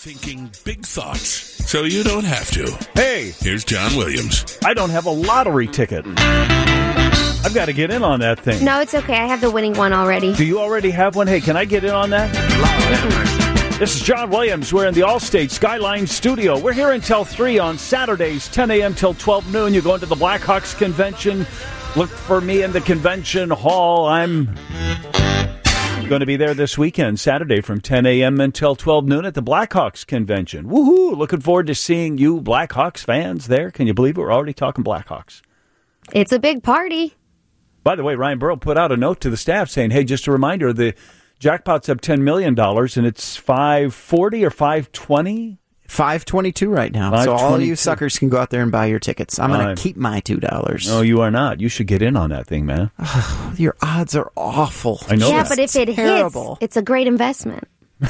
Thinking big thoughts, so you don't have to. Hey, Here's John Williams. I don't have a lottery ticket. I've got to get in on that thing. No, it's okay. I have the winning one already. Do you already have one? Hey, can I get in on that? This is John Williams. We're in the Allstate Skyline studio. We're here until 3 on Saturdays, 10 a.m. till 12 noon. You go into the Blackhawks convention. Look for me in the convention hall. I'm going to be there this weekend, Saturday, from 10 a.m. until 12 noon at the Blackhawks convention. Woohoo! Looking forward to seeing you Blackhawks fans there. Can you believe it? We're already talking Blackhawks. It's a big party. By the way, Ryan Burrow put out a note to the staff saying, hey, just a reminder, the jackpot's up $10 million, and it's $540 or $520? $522 right now. So all you suckers can go out there and buy your tickets. I'm going to keep my $2. No, you are not. You should get in on that thing, man. Your odds are awful. I know. Yeah, that. but if it hits, it's a great investment.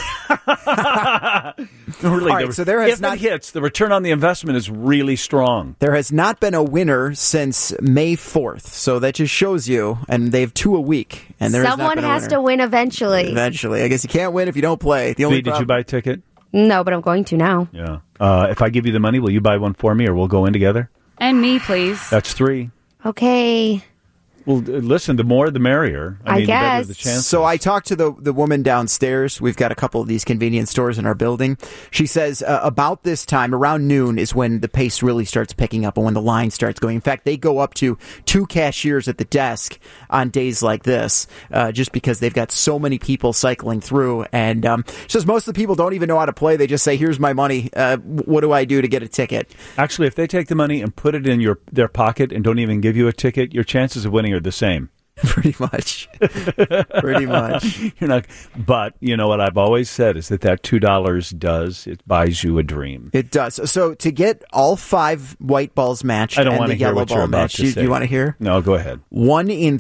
Really, all right, so there has it hits, the return on the investment is really strong. There has not been a winner since May 4th. So that just shows you, and they have 2 a week. And someone has to win eventually. Eventually. I guess you can't win if you don't play. Did you buy a ticket? No, but I'm going to now. Yeah. If I give you the money, will you buy one for me, or we'll go in together? And me, please. That's 3. Okay. Well, listen, the more the merrier. I mean, guess. the better the chances. So I talked to the woman downstairs. We've got a couple of these convenience stores in our building. She says about this time, around noon, is when the pace really starts picking up and when the line starts going. In fact, they go up to 2 cashiers at the desk on days like this, just because they've got so many people cycling through. And she says most of the people don't even know how to play. They just say, here's my money. What do I do to get a ticket? Actually, if they take the money and put it in their pocket and don't even give you a ticket, your chances of winning are the same. Pretty much. Pretty much. You're not, but you know what I've always said is that $2 it buys you a dream. It does. So to get all 5 white balls matched and the yellow ball matched, do you want to hear? No, go ahead. 1 in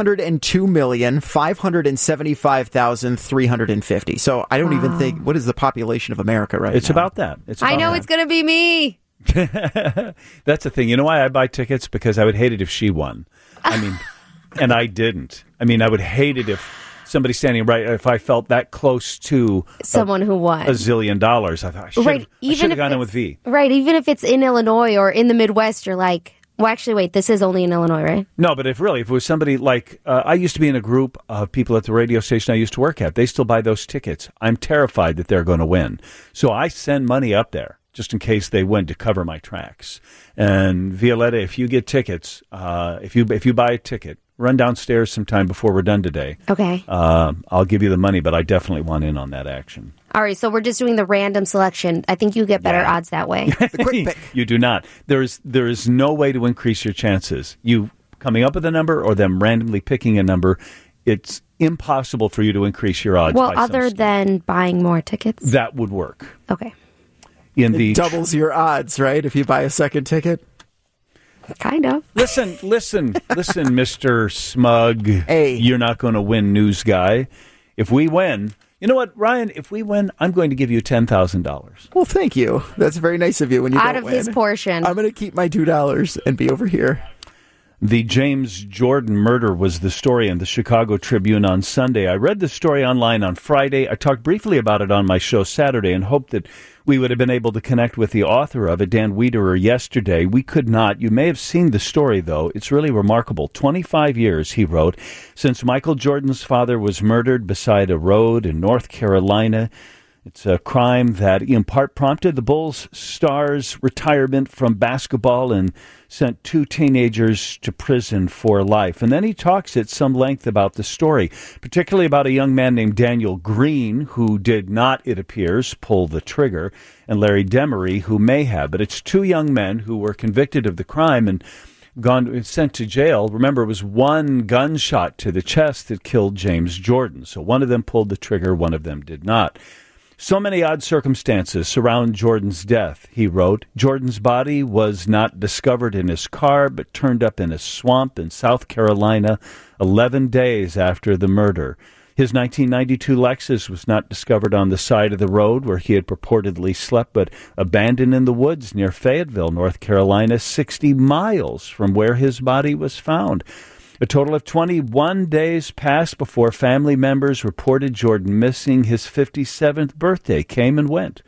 302,575,350. So I don't even think, what is the population of America right now? It's about that. It's going to be me. That's the thing. You know why I buy tickets? Because I would hate it if she won. I mean, and I didn't. I mean, I would hate it if somebody standing if I felt that close to someone who won $1 zillion. I thought I should have gone in with V. Right. Even if it's in Illinois or in the Midwest, you're like, well, actually, wait, this is only in Illinois, right? No, but if it was somebody like, I used to be in a group of people at the radio station I used to work at. They still buy those tickets. I'm terrified that they're going to win. So I send money up there just in case they win to cover my tracks. And Violetta, if you get tickets, if you buy a ticket, run downstairs sometime before we're done today. Okay. I'll give you the money, but I definitely want in on that action. All right, so we're just doing the random selection. I think you get better odds that way. The quick pick. You do not. There is no way to increase your chances. You coming up with a number or them randomly picking a number, it's impossible for you to increase your odds. Well, other than buying more tickets? That would work. Okay. It doubles your odds, right, if you buy a second ticket? Kind of. Listen, Mr. Smug. Hey. You're not going to win, news guy. If we win, you know what, Ryan? If we win, I'm going to give you $10,000. Well, thank you. That's very nice of you when you out don't of win. his portion. I'm going to keep my $2 and be over here. The James Jordan murder was the story in the Chicago Tribune on Sunday. I read the story online on Friday. I talked briefly about it on my show Saturday and hoped that we would have been able to connect with the author of it, Dan Wiederer, yesterday. We could not. You may have seen the story, though. It's really remarkable. 25 years, he wrote, since Michael Jordan's father was murdered beside a road in North Carolina. It's a crime that in part prompted the Bulls star's retirement from basketball and sent 2 teenagers to prison for life. And then he talks at some length about the story, particularly about a young man named Daniel Green, who did not, it appears, pull the trigger, and Larry Demery, who may have. But it's 2 young men who were convicted of the crime and sent to jail. Remember, it was 1 gunshot to the chest that killed James Jordan. So one of them pulled the trigger, one of them did not. So many odd circumstances surround Jordan's death, he wrote. Jordan's body was not discovered in his car, but turned up in a swamp in South Carolina 11 days after the murder. His 1992 Lexus was not discovered on the side of the road where he had purportedly slept, but abandoned in the woods near Fayetteville, North Carolina, 60 miles from where his body was found. A total of 21 days passed before family members reported Jordan missing. His 57th birthday came and went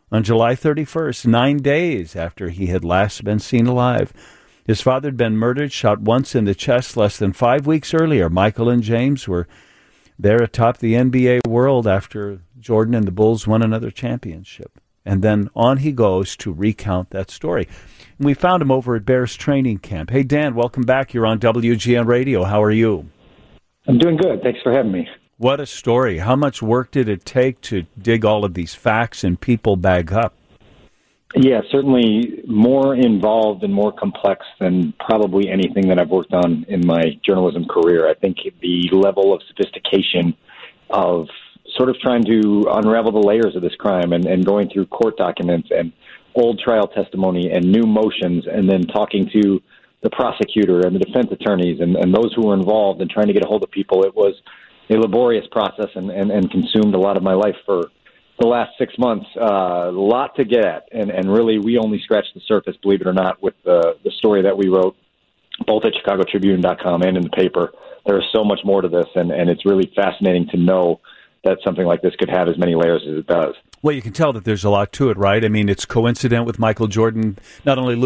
on July 31st, 9 days after he had last been seen alive. His father had been murdered, shot once in the chest less than 5 weeks earlier. Michael and James were there atop the NBA world after Jordan and the Bulls won another championship. And then on he goes to recount that story. We found him over at Bears training camp. Hey, Dan, welcome back. You're on WGN Radio. How are you? I'm doing good. Thanks for having me. What a story. How much work did it take to dig all of these facts and people back up? Yeah, certainly more involved and more complex than probably anything that I've worked on in my journalism career. I think the level of sophistication of sort of trying to unravel the layers of this crime and going through court documents and old trial testimony and new motions and then talking to the prosecutor and the defense attorneys and those who were involved and trying to get a hold of people. It was a laborious process and consumed a lot of my life for the last 6 months. A lot to get at. And really, we only scratched the surface, believe it or not, with the story that we wrote, both at ChicagoTribune.com and in the paper. There is so much more to this, and it's really fascinating to know that something like this could have as many layers as it does. Well, you can tell that there's a lot to it, right? I mean, it's coincident with Michael Jordan not only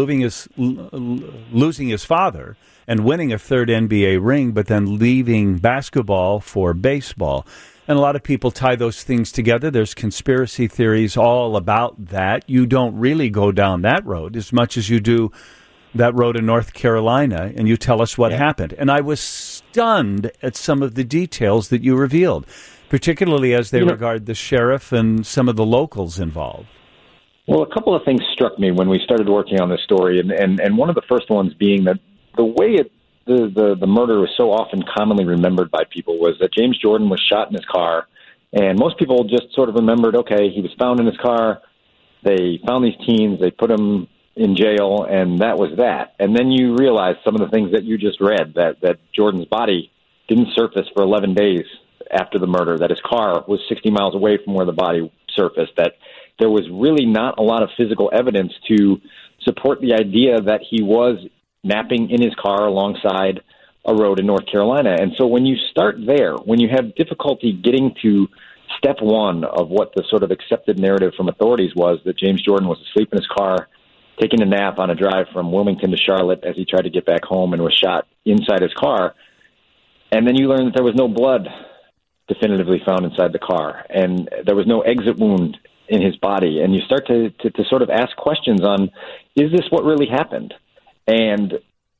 losing his father and winning a third NBA ring, but then leaving basketball for baseball. And a lot of people tie those things together. There's conspiracy theories all about that. You don't really go down that road as much as you do that road in North Carolina, and you tell us what happened. And I was stunned at some of the details that you revealed, particularly as they regard the sheriff and some of the locals involved. Well, a couple of things struck me when we started working on this story, and one of the first ones being that the way the murder was so often commonly remembered by people was that James Jordan was shot in his car, and most people just sort of remembered, okay, he was found in his car, they found these teens, they put him in jail, and that was that. And then you realize some of the things that you just read, that Jordan's body didn't surface for 11 days after the murder, that his car was 60 miles away from where the body surfaced, that there was really not a lot of physical evidence to support the idea that he was napping in his car alongside a road in North Carolina. And so when you start there, when you have difficulty getting to step one of what the sort of accepted narrative from authorities was, that James Jordan was asleep in his car, taking a nap on a drive from Wilmington to Charlotte as he tried to get back home and was shot inside his car, and then you learn that there was no blood definitively found inside the car, and there was no exit wound in his body, and you start to sort of ask questions on, is this what really happened? And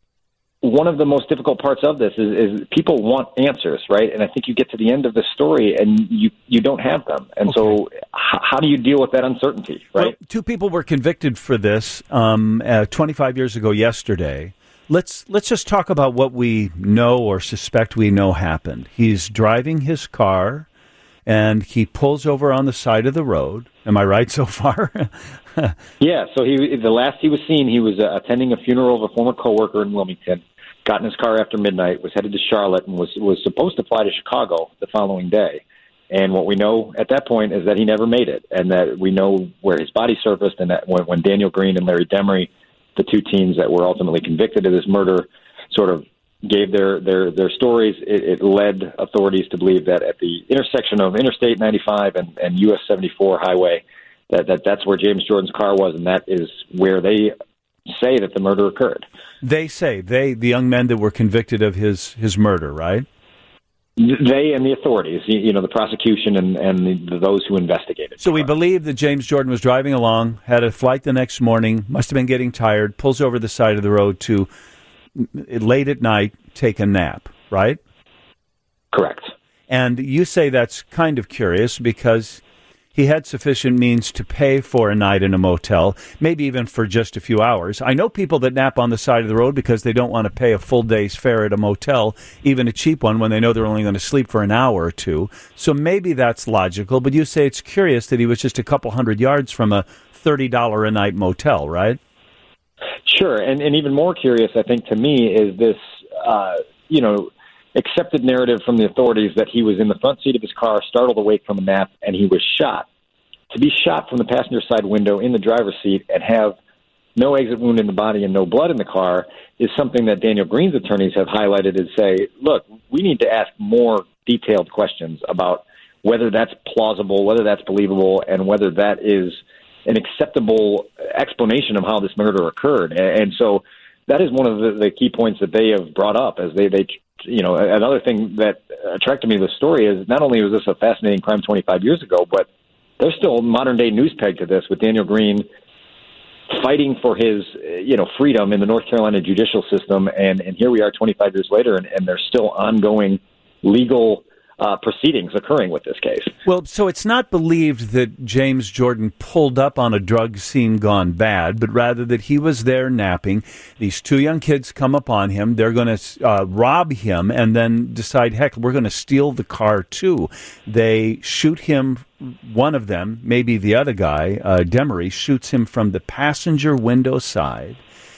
one of the most difficult parts of this is people want answers, right? And I think you get to the end of the story and you don't have them. And so how do you deal with that uncertainty, right? Well, two people were convicted for this 25 years ago yesterday. Let's just talk about what we know or suspect we know happened. He's driving his car, and he pulls over on the side of the road. Am I right so far? Yeah, so the last he was seen, he was attending a funeral of a former coworker in Wilmington, got in his car after midnight, was headed to Charlotte, and was supposed to fly to Chicago the following day. And what we know at that point is that he never made it, and that we know where his body surfaced, and that when Daniel Green and Larry Demery, the two teens that were ultimately convicted of this murder, sort of gave their stories, it led authorities to believe that at the intersection of Interstate 95 and US 74 highway, that's where James Jordan's car was, and that is where they say that the murder occurred. They say, the young men that were convicted of his murder, right? They and the authorities, the prosecution and those who investigated. So we believe that James Jordan was driving along, had a flight the next morning, must have been getting tired, pulls over the side of the road to, late at night, take a nap, right? Correct. And you say that's kind of curious because he had sufficient means to pay for a night in a motel, maybe even for just a few hours. I know people that nap on the side of the road because they don't want to pay a full day's fare at a motel, even a cheap one, when they know they're only going to sleep for an hour or two. So maybe that's logical, but you say it's curious that he was just a couple hundred yards from a $30 a night motel, right? Sure, and even more curious, I think, to me, is this, accepted narrative from the authorities that he was in the front seat of his car, startled awake from a nap, and he was shot. To be shot from the passenger side window in the driver's seat and have no exit wound in the body and no blood in the car is something that Daniel Green's attorneys have highlighted and say, look, we need to ask more detailed questions about whether that's plausible, whether that's believable, and whether that is an acceptable explanation of how this murder occurred. And so that is one of the key points that they have brought up as they another thing that attracted me to the story is not only was this a fascinating crime 25 years ago, but there's still modern day news peg to this with Daniel Green fighting for his, freedom in the North Carolina judicial system. And here we are 25 years later, and there's still ongoing legal proceedings occurring with this case. Well, so it's not believed that James Jordan pulled up on a drug scene gone bad, but rather that he was there napping. These two young kids come upon him. They're going to rob him and then decide, heck, we're going to steal the car too. They shoot him. One of them, maybe the other guy, Demery, shoots him from the passenger window side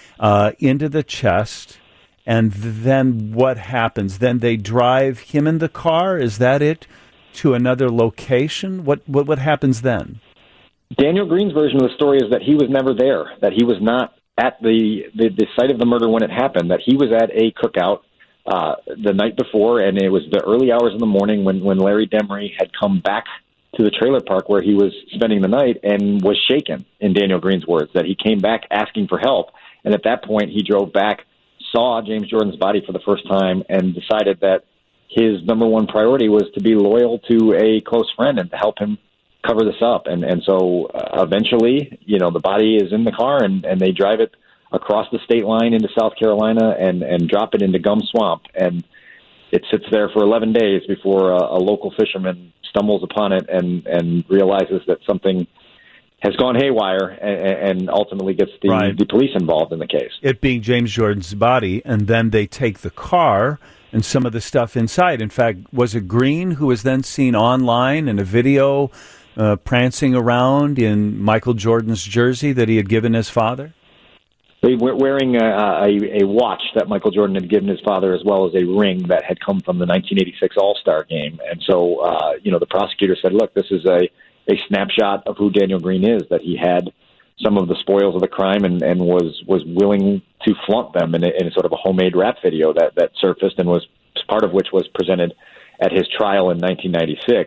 into the chest. And then what happens? Then they drive him in the car? Is that it? To another location? What happens then? Daniel Green's version of the story is that he was never there, that he was not at the site of the murder when it happened, that he was at a cookout the night before, and it was the early hours of the morning when Larry Demery had come back to the trailer park where he was spending the night and was shaken, in Daniel Green's words, that he came back asking for help. And at that point, he drove back, saw James Jordan's body for the first time, and decided that his number one priority was to be loyal to a close friend and to help him cover this up. And so eventually, the body is in the car, and they drive it across the state line into South Carolina and drop it into Gum Swamp. And it sits there for 11 days before a local fisherman stumbles upon it and realizes that something has gone haywire and ultimately gets the police involved in the case. It being James Jordan's body, and then they take the car and some of the stuff inside. In fact, was it Green who was then seen online in a video prancing around in Michael Jordan's jersey that he had given his father? They were wearing a watch that Michael Jordan had given his father, as well as a ring that had come from the 1986 All-Star game. And so, the prosecutor said, look, this is a snapshot of who Daniel Green is, that he had some of the spoils of the crime and was willing to flaunt them in a sort of a homemade rap video that surfaced and was part of which was presented at his trial in 1996.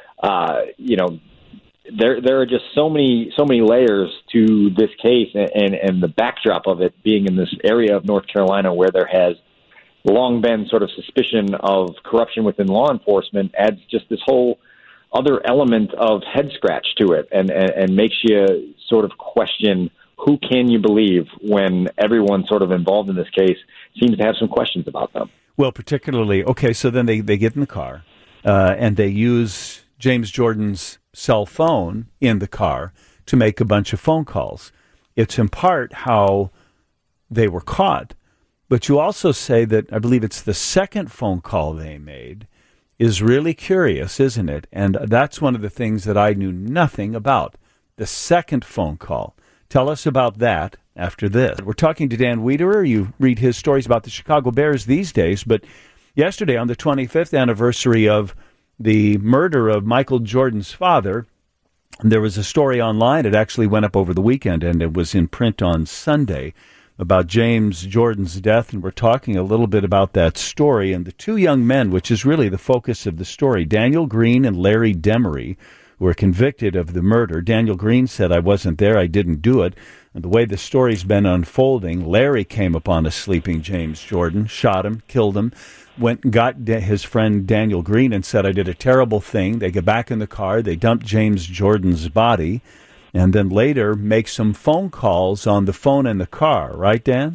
There are just so many layers to this case, and the backdrop of it being in this area of North Carolina where there has long been sort of suspicion of corruption within law enforcement adds just this whole other element of head scratch to it and makes you sort of question who can you believe when everyone sort of involved in this case seems to have some questions about them. Well, particularly, okay, so then they get in the car and they use James Jordan's cell phone in the car to make a bunch of phone calls. It's in part how they were caught, but you also say that, I believe it's the second phone call they made, is really curious, isn't it? And that's one of the things that I knew nothing about, the second phone call. Tell us about that after this. We're talking to Dan Wiederer. You read his stories about the Chicago Bears these days, but yesterday on the 25th anniversary of the murder of Michael Jordan's father, there was a story online. It actually went up over the weekend, and it was in print on Sunday, about James Jordan's death, and we're talking a little bit about that story. And the two young men, which is really the focus of the story, Daniel Green and Larry Demery, were convicted of the murder. Daniel Green said, I wasn't there, I didn't do it. And the way the story's been unfolding, Larry came upon a sleeping James Jordan, shot him, killed him, went and got his friend Daniel Green and said, I did a terrible thing. They get back in the car, they dump James Jordan's body, and then later make some phone calls on the phone in the car. Right, Dan?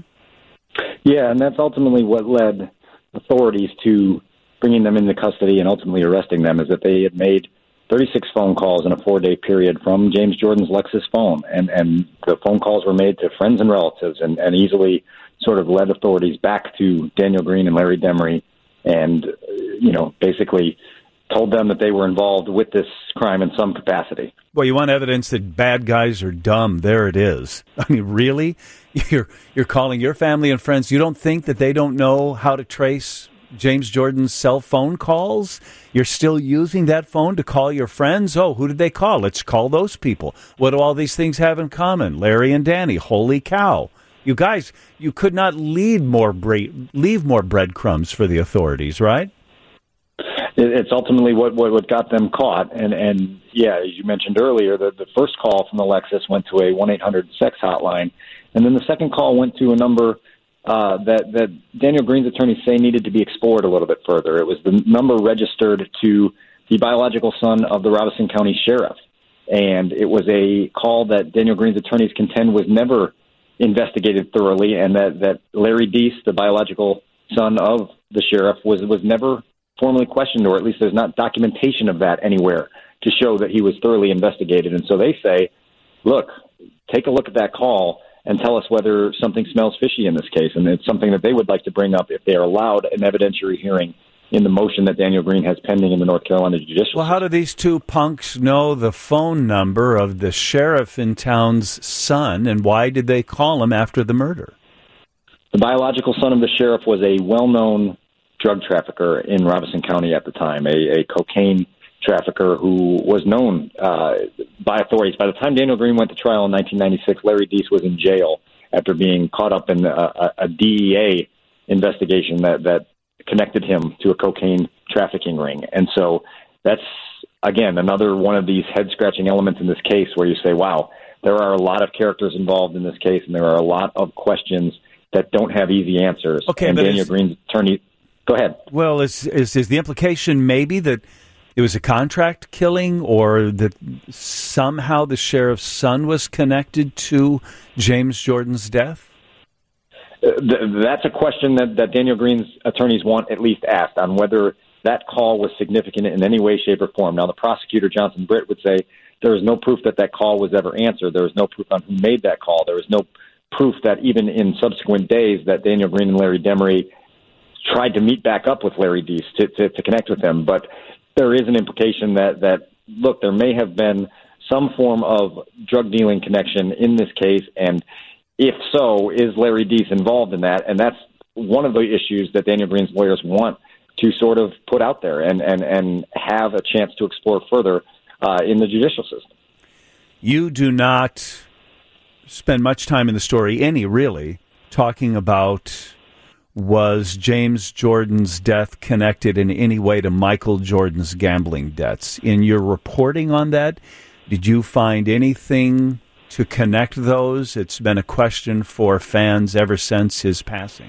Yeah, and that's ultimately what led authorities to bringing them into custody and ultimately arresting them, is that they had made 36 phone calls in a 4-day period from James Jordan's Lexus phone. And the phone calls were made to friends and relatives and easily sort of led authorities back to Daniel Green and Larry Demery and, basically told them that they were involved with this crime in some capacity. Well, you want evidence that bad guys are dumb. There it is. I mean, really? You're calling your family and friends. You don't think that they don't know how to trace James Jordan's cell phone calls? You're still using that phone to call your friends? Oh, who did they call? Let's call those people. What do all these things have in common? Larry and Danny. Holy cow. You guys, you could not leave more breadcrumbs for the authorities, right? It's ultimately what got them caught, and as you mentioned earlier, the first call from the Lexus went to a 1-800-SEX hotline, and then the second call went to a number that Daniel Green's attorneys say needed to be explored a little bit further. It was the number registered to the biological son of the Robeson County Sheriff, and it was a call that Daniel Green's attorneys contend was never investigated thoroughly, and that Larry Deese, the biological son of the sheriff, was never formally questioned, or at least there's not documentation of that anywhere to show that he was thoroughly investigated. And so they say, look, take a look at that call and tell us whether something smells fishy in this case. And it's something that they would like to bring up if they are allowed an evidentiary hearing in the motion that Daniel Green has pending in the North Carolina Judicial Well, how do these two punks know the phone number of the sheriff in town's son, and why did they call him after the murder? The biological son of the sheriff was a well-known drug trafficker in Robeson County at the time, a cocaine trafficker who was known by authorities. By the time Daniel Green went to trial in 1996, Larry Deese was in jail after being caught up in a DEA investigation that connected him to a cocaine trafficking ring. And so that's, again, another one of these head-scratching elements in this case where you say, wow, there are a lot of characters involved in this case, and there are a lot of questions that don't have easy answers. Okay, and Daniel Green's attorney... Go ahead. Well, is the implication maybe that it was a contract killing, or that somehow the sheriff's son was connected to James Jordan's death? That's a question that Daniel Green's attorneys want at least asked, on whether that call was significant in any way, shape, or form. Now, the prosecutor, Johnson Britt, would say there is no proof that call was ever answered. There is no proof on who made that call. There is no proof that even in subsequent days that Daniel Green and Larry Demery tried to meet back up with Larry Deese to connect with him. But there is an implication that, look, there may have been some form of drug dealing connection in this case, and if so, is Larry Deese involved in that? And that's one of the issues that Daniel Green's lawyers want to sort of put out there and have a chance to explore further in the judicial system. You do not spend much time in the story, really, talking about, was James Jordan's death connected in any way to Michael Jordan's gambling debts? In your reporting on that, did you find anything to connect those? It's been a question for fans ever since his passing.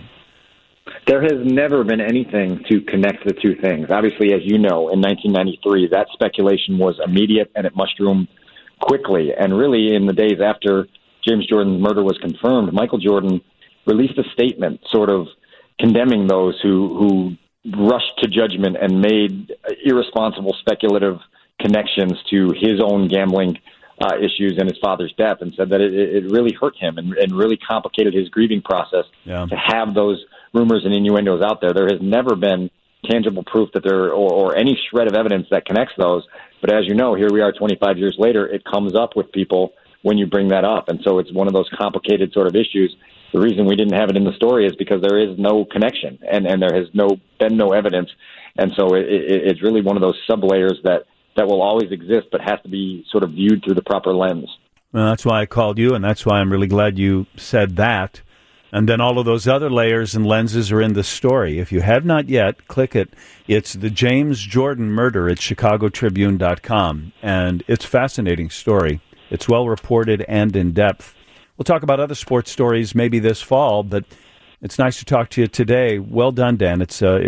There has never been anything to connect the two things. Obviously, as you know, in 1993, that speculation was immediate and it mushroomed quickly. And really, in the days after James Jordan's murder was confirmed, Michael Jordan released a statement sort of condemning those who rushed to judgment and made irresponsible speculative connections to his own gambling issues and his father's death, and said that it really hurt him and really complicated his grieving process to have those rumors and innuendos out there. There has never been tangible proof that there or any shred of evidence that connects those. But as you know, here we are 25 years later, it comes up with people when you bring that up. And so it's one of those complicated sort of issues. The reason we didn't have it in the story is because there is no connection and there has been no evidence. And so it's really one of those sub-layers that will always exist but has to be sort of viewed through the proper lens. Well, that's why I called you, and that's why I'm really glad you said that. And then all of those other layers and lenses are in the story. If you have not yet, click it. It's the James Jordan murder at ChicagoTribune.com. And it's a fascinating story. It's well reported and in depth. We'll talk about other sports stories maybe this fall, but it's nice to talk to you today. Well done, Dan.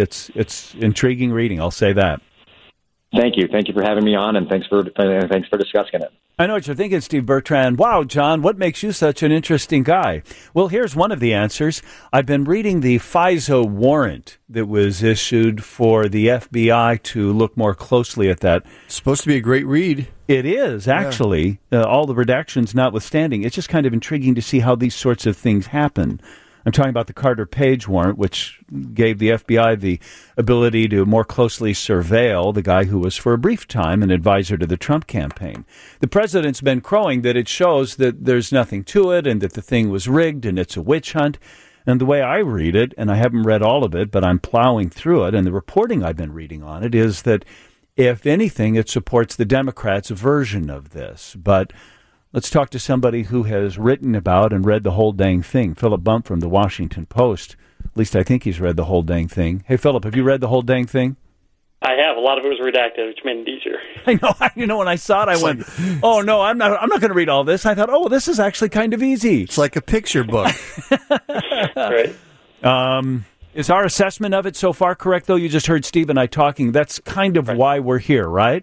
It's intriguing reading, I'll say that. Thank you. Thank you for having me on, and thanks for discussing it. I know what you're thinking, Steve Bertrand. Wow, John, what makes you such an interesting guy? Well, here's one of the answers. I've been reading the FISA warrant that was issued for the FBI to look more closely at that. It's supposed to be a great read. It is, actually. All the redactions notwithstanding. It's just kind of intriguing to see how these sorts of things happen. I'm talking about the Carter Page warrant, which gave the FBI the ability to more closely surveil the guy who was for a brief time an advisor to the Trump campaign. The president's been crowing that it shows that there's nothing to it and that the thing was rigged and it's a witch hunt. And the way I read it, and I haven't read all of it, but I'm plowing through it, and the reporting I've been reading on it is that, if anything, it supports the Democrats' version of this. But let's talk to somebody who has written about and read the whole dang thing. Philip Bump from the Washington Post. At least I think he's read the whole dang thing. Hey, Philip, have you read the whole dang thing? I have. A lot of it was redacted, which made it easier. I know. When I saw it, I went, "Oh no, I'm not going to read all this." I thought, "Oh, this is actually kind of easy." It's like a picture book. Right. Is our assessment of it so far correct? Though you just heard Steve and I talking, that's kind of why we're here, right?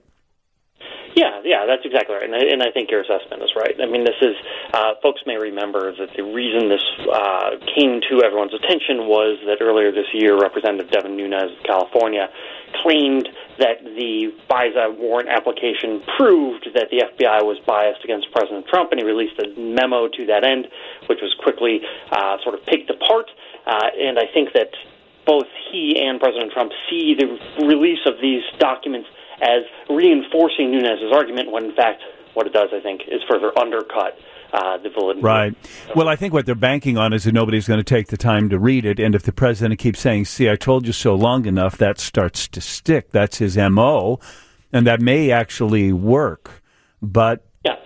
Yeah, that's exactly right, and I think your assessment is right. I mean, this is folks may remember that the reason this came to everyone's attention was that earlier this year, Representative Devin Nunes of California claimed that the FISA warrant application proved that the FBI was biased against President Trump, and he released a memo to that end, which was quickly sort of picked apart. And I think that both he and President Trump see the release of these documents as reinforcing Nunes' argument, when in fact what it does, I think, is further undercut the validity. Right. Well, I think what they're banking on is that nobody's going to take the time to read it, and if the president keeps saying, "See, I told you so" long enough, that starts to stick. That's his MO, and that may actually work. But yeah,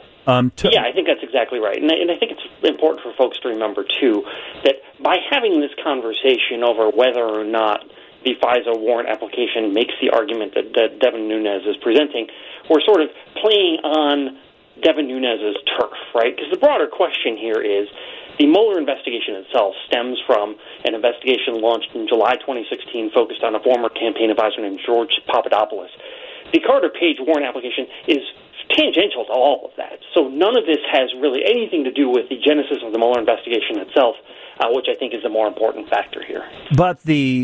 I think that's exactly right, and I think it's important for folks to remember too that by having this conversation over whether or not the FISA warrant application makes the argument that Devin Nunes is presenting, we're sort of playing on Devin Nunes' turf, right? Because the broader question here is the Mueller investigation itself stems from an investigation launched in July 2016 focused on a former campaign advisor named George Papadopoulos. The Carter Page warrant application is tangential to all of that. So none of this has really anything to do with the genesis of the Mueller investigation itself, which I think is the more important factor here. But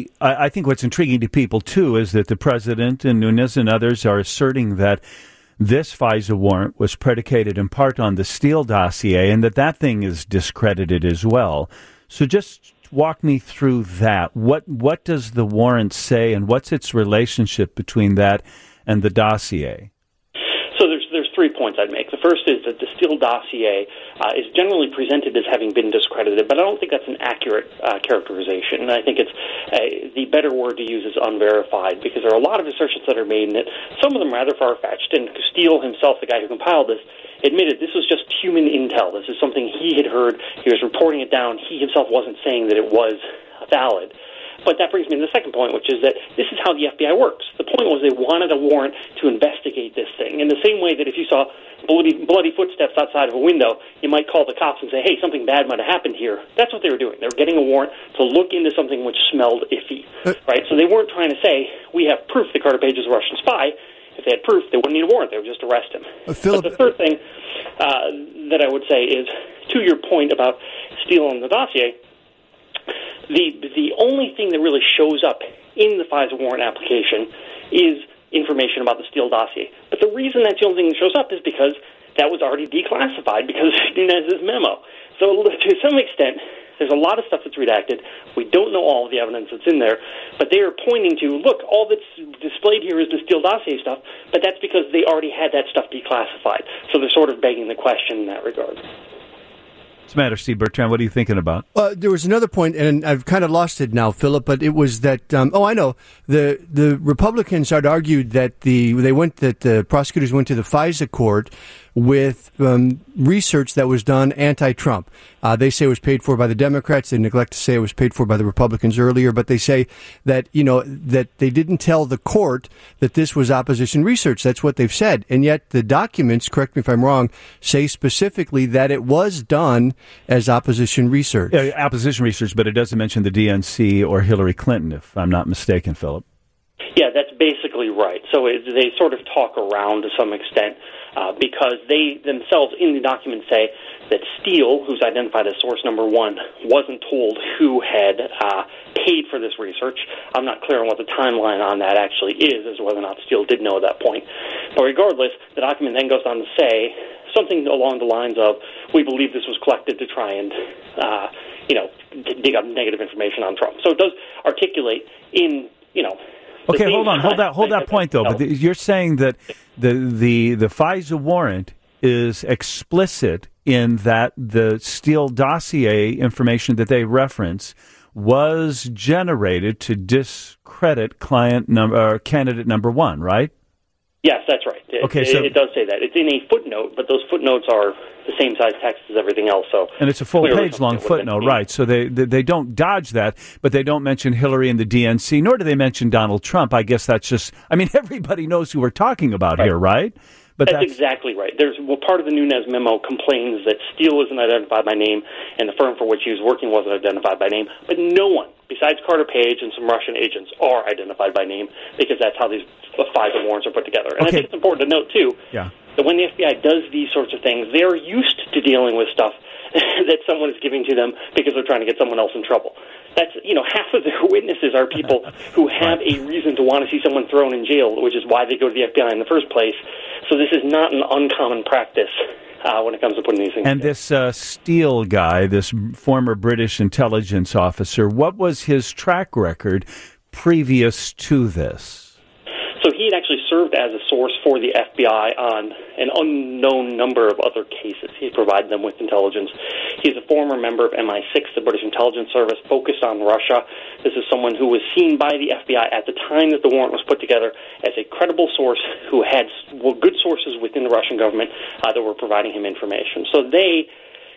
I think what's intriguing to people, too, is that the president and Nunes and others are asserting that this FISA warrant was predicated in part on the Steele dossier and that thing is discredited as well. So just walk me through that. What does the warrant say, and what's its relationship between that and the dossier? So there's 3 points I'd make. The first is that the Steele dossier is generally presented as having been discredited, but I don't think that's an accurate characterization. And I think it's the better word to use is unverified, because there are a lot of assertions that are made, and some of them rather far-fetched. And Steele himself, the guy who compiled this, admitted this was just human intel. This is something he had heard. He was reporting it down. He himself wasn't saying that it was valid. But that brings me to the second point, which is that this is how the FBI works. The point was they wanted a warrant to investigate this thing. In the same way that if you saw bloody footsteps outside of a window, you might call the cops and say, "Hey, something bad might have happened here." That's what they were doing. They were getting a warrant to look into something which smelled iffy, right? So they weren't trying to say, "We have proof that Carter Page is a Russian spy." If they had proof, they wouldn't need a warrant. They would just arrest him. Philip, but the third thing that I would say is, to your point about Steele and the dossier, the only thing that really shows up in the FISA warrant application is information about the Steele dossier. But the reason that's the only thing that shows up is because that was already declassified because of Nunes' memo. So to some extent, there's a lot of stuff that's redacted. We don't know all of the evidence that's in there, but they are pointing to, look, all that's displayed here is the Steele dossier stuff, but that's because they already had that stuff declassified. So they're sort of begging the question in that regard. What's the matter, Steve Bertrand? What are you thinking about? There was another point, and I've kind of lost it now, Philip, but it was that, I know, the Republicans had argued that the prosecutors went to the FISA court with research that was done anti-Trump. They say it was paid for by the Democrats. They neglect to say it was paid for by the Republicans earlier, but they say that, that they didn't tell the court that this was opposition research. That's what they've said. And yet the documents, correct me if I'm wrong, say specifically that it was done as opposition research. Opposition research, but it doesn't mention the DNC or Hillary Clinton, if I'm not mistaken, Philip. Yeah, that's basically right. So they sort of talk around to some extent because they themselves in the document say that Steele, who's identified as source number one, wasn't told who had paid for this research. I'm not clear on what the timeline on that actually is, as to whether or not Steele did know at that point. But regardless, the document then goes on to say something along the lines of, we believe this was collected to try and, dig up negative information on Trump. So it does articulate in, Okay, hold that point, though. But you're saying that the FISA warrant is explicit in that the Steele dossier information that they reference was generated to discredit candidate number one, right? Yes, that's right. Okay, it does say that. It's in a footnote, but those footnotes are the same size text as everything else. So, and it's a full page long footnote, right? So they don't dodge that, but they don't mention Hillary and the DNC, nor do they mention Donald Trump. I guess that's just, I mean, everybody knows who we're talking about here, right? But that's exactly right. Part of the Nunes memo complains that Steele wasn't identified by name and the firm for which he was working wasn't identified by name, but no one, besides Carter Page and some Russian agents, are identified by name because that's how these FISA warrants are put together. And I think it's important to note, too, that when the FBI does these sorts of things, they're used to dealing with stuff that someone is giving to them because they're trying to get someone else in trouble. That's, half of their witnesses are people who have a reason to want to see someone thrown in jail, which is why they go to the FBI in the first place. So this is not an uncommon practice when it comes to putting these things together. And this Steele guy, this former British intelligence officer, what was his track record previous to this? So he had actually served as a source for the FBI on an unknown number of other cases. He provided them with intelligence. He's a former member of MI6, the British intelligence service, focused on Russia. This is someone who was seen by the FBI at the time that the warrant was put together as a credible source who had good sources within the Russian government that were providing him information. So they...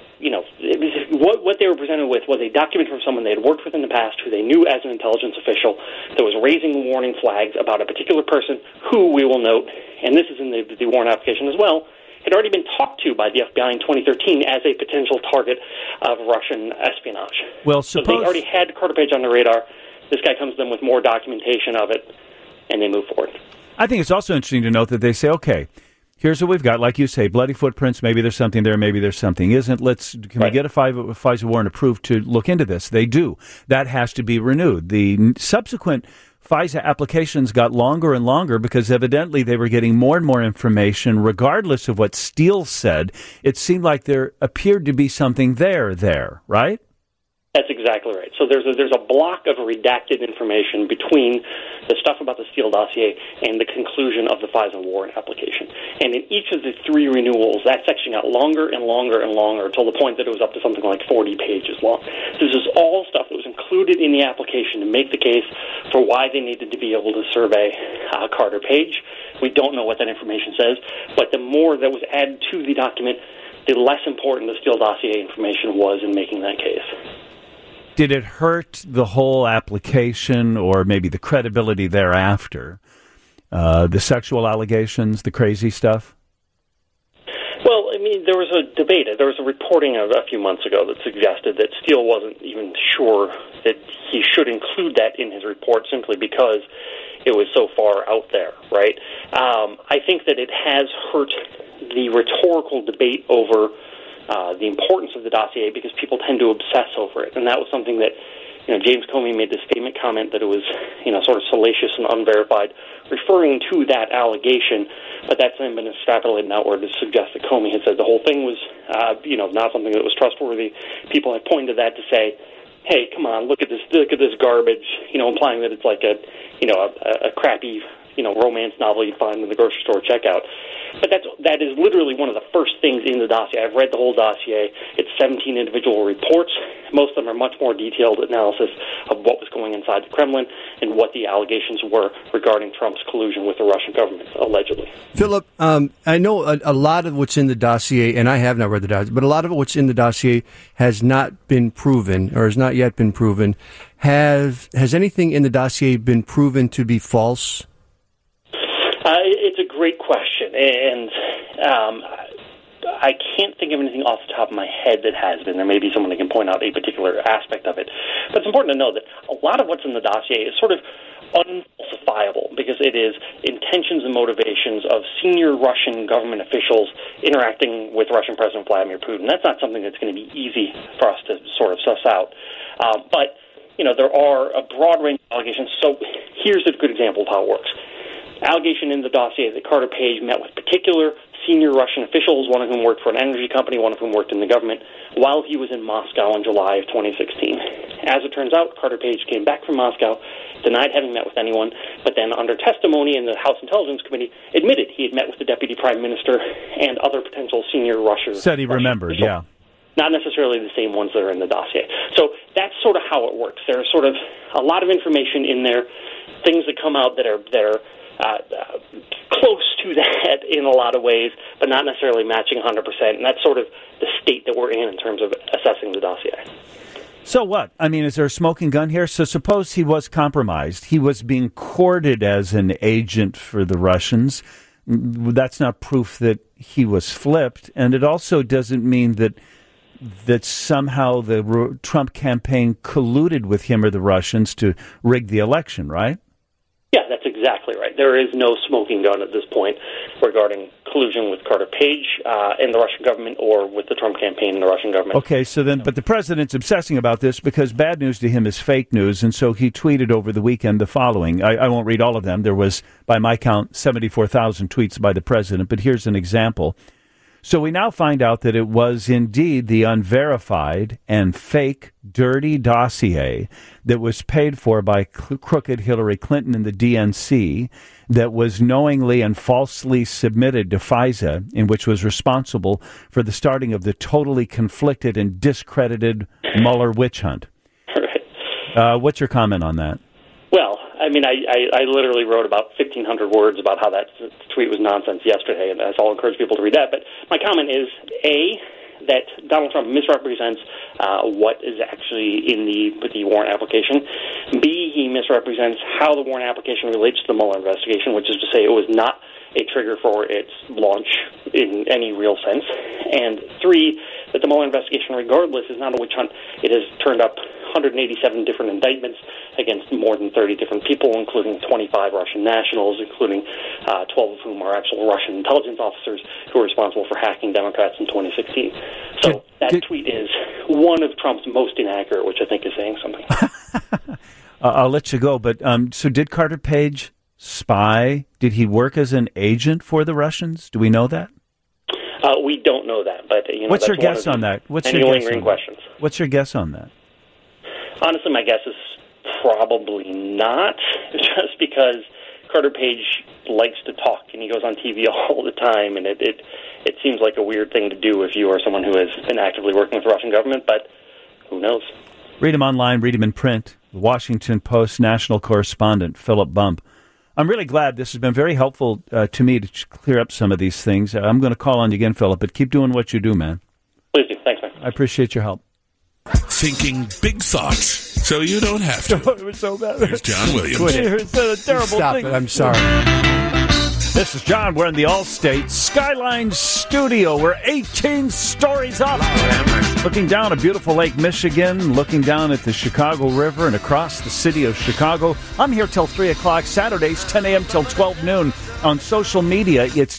what they were presented with was a document from someone they had worked with in the past who they knew as an intelligence official that was raising warning flags about a particular person who, we will note, and this is in the warrant application as well, had already been talked to by the FBI in 2013 as a potential target of Russian espionage. Well, so they already had Carter Page on the radar. This guy comes to them with more documentation of it, and they move forward. I think it's also interesting to note that they say, okay, here's what we've got. Like you say, bloody footprints. Maybe there's something there. Maybe there's something isn't. Can we get a FISA warrant approved to look into this? They do. That has to be renewed. The subsequent FISA applications got longer and longer because evidently they were getting more and more information regardless of what Steele said. It seemed like there appeared to be something there, right? That's exactly right. So there's a block of redacted information between the stuff about the Steele dossier and the conclusion of the FISA warrant application. And in each of the three renewals, that section got longer and longer and longer until the point that it was up to something like 40 pages long. This is all stuff that was included in the application to make the case for why they needed to be able to survey Carter Page. We don't know what that information says, but the more that was added to the document, the less important the Steele dossier information was in making that case. Did it hurt the whole application or maybe the credibility thereafter? The sexual allegations, the crazy stuff? Well, I mean, there was a debate. There was a reporting a few months ago that suggested that Steele wasn't even sure that he should include that in his report simply because it was so far out there, right? I think that it has hurt the rhetorical debate over the importance of the dossier because people tend to obsess over it. And that was something that, James Comey made this statement comment that it was, sort of salacious and unverified, referring to that allegation, but that's then been extrapolated outward to suggest that Comey had said the whole thing was, not something that was trustworthy. People have pointed to that to say, hey, come on, look at this garbage, implying that it's like a crappy, romance novel you'd find in the grocery store checkout. But that is literally one of the first things in the dossier. I've read the whole dossier. It's 17 individual reports. Most of them are much more detailed analysis of what was going inside the Kremlin and what the allegations were regarding Trump's collusion with the Russian government, allegedly. Philip, I know a lot of what's in the dossier, and I have not read the dossier, but a lot of what's in the dossier has not been proven or has not yet been proven. Has anything in the dossier been proven to be false? It's a great question, and I can't think of anything off the top of my head that has been. There may be someone that can point out a particular aspect of it. But it's important to know that a lot of what's in the dossier is sort of unfalsifiable because it is intentions and motivations of senior Russian government officials interacting with Russian President Vladimir Putin. That's not something that's going to be easy for us to sort of suss out. But, there are a broad range of allegations. So here's a good example of how it works. Allegation in the dossier that Carter Page met with particular senior Russian officials, one of whom worked for an energy company, one of whom worked in the government, while he was in Moscow in July of 2016. As it turns out, Carter Page came back from Moscow, denied having met with anyone, but then under testimony in the House Intelligence Committee, admitted he had met with the Deputy Prime Minister and other potential senior Russian Said he remembered, yeah. Not necessarily the same ones that are in the dossier. So that's sort of how it works. There's sort of a lot of information in there, things that come out that are close to that in a lot of ways, but not necessarily matching 100%. And that's sort of the state that we're in terms of assessing the dossier. So what? I mean, is there a smoking gun here? So suppose he was compromised. He was being courted as an agent for the Russians. That's not proof that he was flipped. And it also doesn't mean that somehow the Trump campaign colluded with him or the Russians to rig the election, right? Yeah, that's exactly right. There is no smoking gun at this point regarding collusion with Carter Page and the Russian government or with the Trump campaign and the Russian government. Okay, so then, but the president's obsessing about this because bad news to him is fake news, and so he tweeted over the weekend the following. I won't read all of them. There was, by my count, 74,000 tweets by the president, but here's an example. So we now find out that it was indeed the unverified and fake, dirty dossier that was paid for by crooked Hillary Clinton and the DNC that was knowingly and falsely submitted to FISA, in which was responsible for the starting of the totally conflicted and discredited Mueller witch hunt. Right. What's your comment on that? Well, I mean, I literally wrote about 1,500 words about how that tweet was nonsense yesterday, and so I'll encourage people to read that. But my comment is, A, that Donald Trump misrepresents what is actually in the warrant application. B, he misrepresents how the warrant application relates to the Mueller investigation, which is to say it was not a trigger for its launch in any real sense. And 3, that the Mueller investigation, regardless, is not a witch hunt. It has turned up 187 different indictments against more than 30 different people, including 25 Russian nationals, including 12 of whom are actual Russian intelligence officers who are responsible for hacking Democrats in 2016. So that tweet is one of Trump's most inaccurate, which I think is saying something. I'll let you go, but so did Carter Page spy? Did he work as an agent for the Russians? Do we know that? We don't know that, but what's your guess on that? What's your guess on questions? What's your guess on that? Honestly, my guess is probably not, just because Carter Page likes to talk and he goes on TV all the time, and it seems like a weird thing to do if you are someone who has been actively working with the Russian government, but who knows? Read him online, read him in print. The Washington Post national correspondent, Philip Bump. I'm really glad. This has been very helpful to me to clear up some of these things. I'm going to call on you again, Philip, but keep doing what you do, man. Please do. Thanks, man. I appreciate your help. Thinking big thoughts so you don't have to. It was so bad. There's John Williams. It's a terrible Stop thing. it. I'm sorry. This is John. We're in the Allstate Skyline Studio. We're 18 stories up. Looking down at beautiful Lake Michigan, looking down at the Chicago River and across the city of Chicago. I'm here till 3 o'clock, Saturdays, 10 a.m. till 12 noon. On social media, it's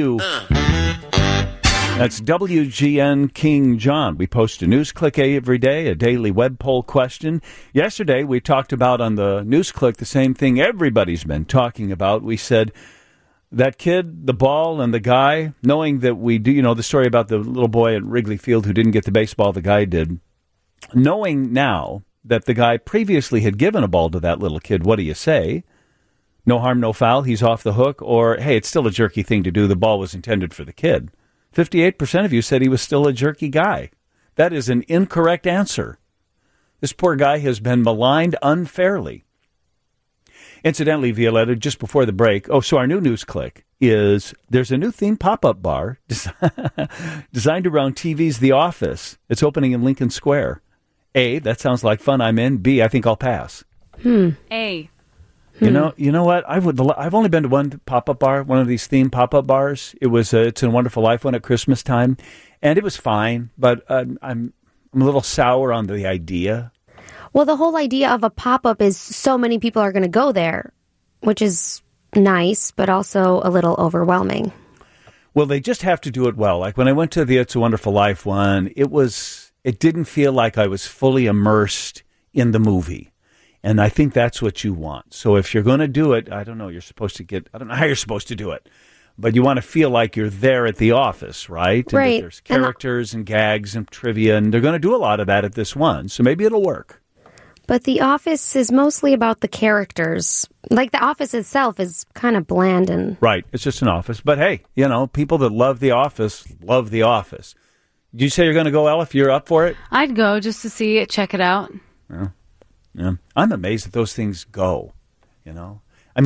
That's WGN King John. We post a news click every day, a daily web poll question. Yesterday, we talked about on the news click the same thing everybody's been talking about. We said that kid, the ball, and the guy, knowing that we do, the story about the little boy at Wrigley Field who didn't get the baseball, the guy did. Knowing now that the guy previously had given a ball to that little kid, what do you say? No harm, no foul, he's off the hook, or, hey, it's still a jerky thing to do, the ball was intended for the kid. 58% of you said he was still a jerky guy. That is an incorrect answer. This poor guy has been maligned unfairly. Incidentally, Violetta, just before the break, so our new news click is there's a new theme pop-up bar designed around TV's The Office. It's opening in Lincoln Square. A, that sounds like fun, I'm in. B, I think I'll pass. A. You know what? I've only been to one pop-up bar, one of these theme pop-up bars. It was It's a Wonderful Life one at Christmas time, and it was fine. But I'm a little sour on the idea. Well, the whole idea of a pop-up is so many people are going to go there, which is nice, but also a little overwhelming. Well, they just have to do it well. Like when I went to the It's a Wonderful Life one, it didn't feel like I was fully immersed in the movie. And I think that's what you want. So if you're going to do it, I don't know how you're supposed to do it. But you want to feel like you're there at the office, right? And right. There's characters and gags and trivia, and they're going to do a lot of that at this one. So maybe it'll work. But The Office is mostly about the characters. Like, The Office itself is kind of bland and... Right. It's just an office. But, hey, people that love The Office love The Office. Did you say you're going to go, Elle, if you're up for it? I'd go just to see it, check it out. Yeah. I'm amazed that those things go, I mean,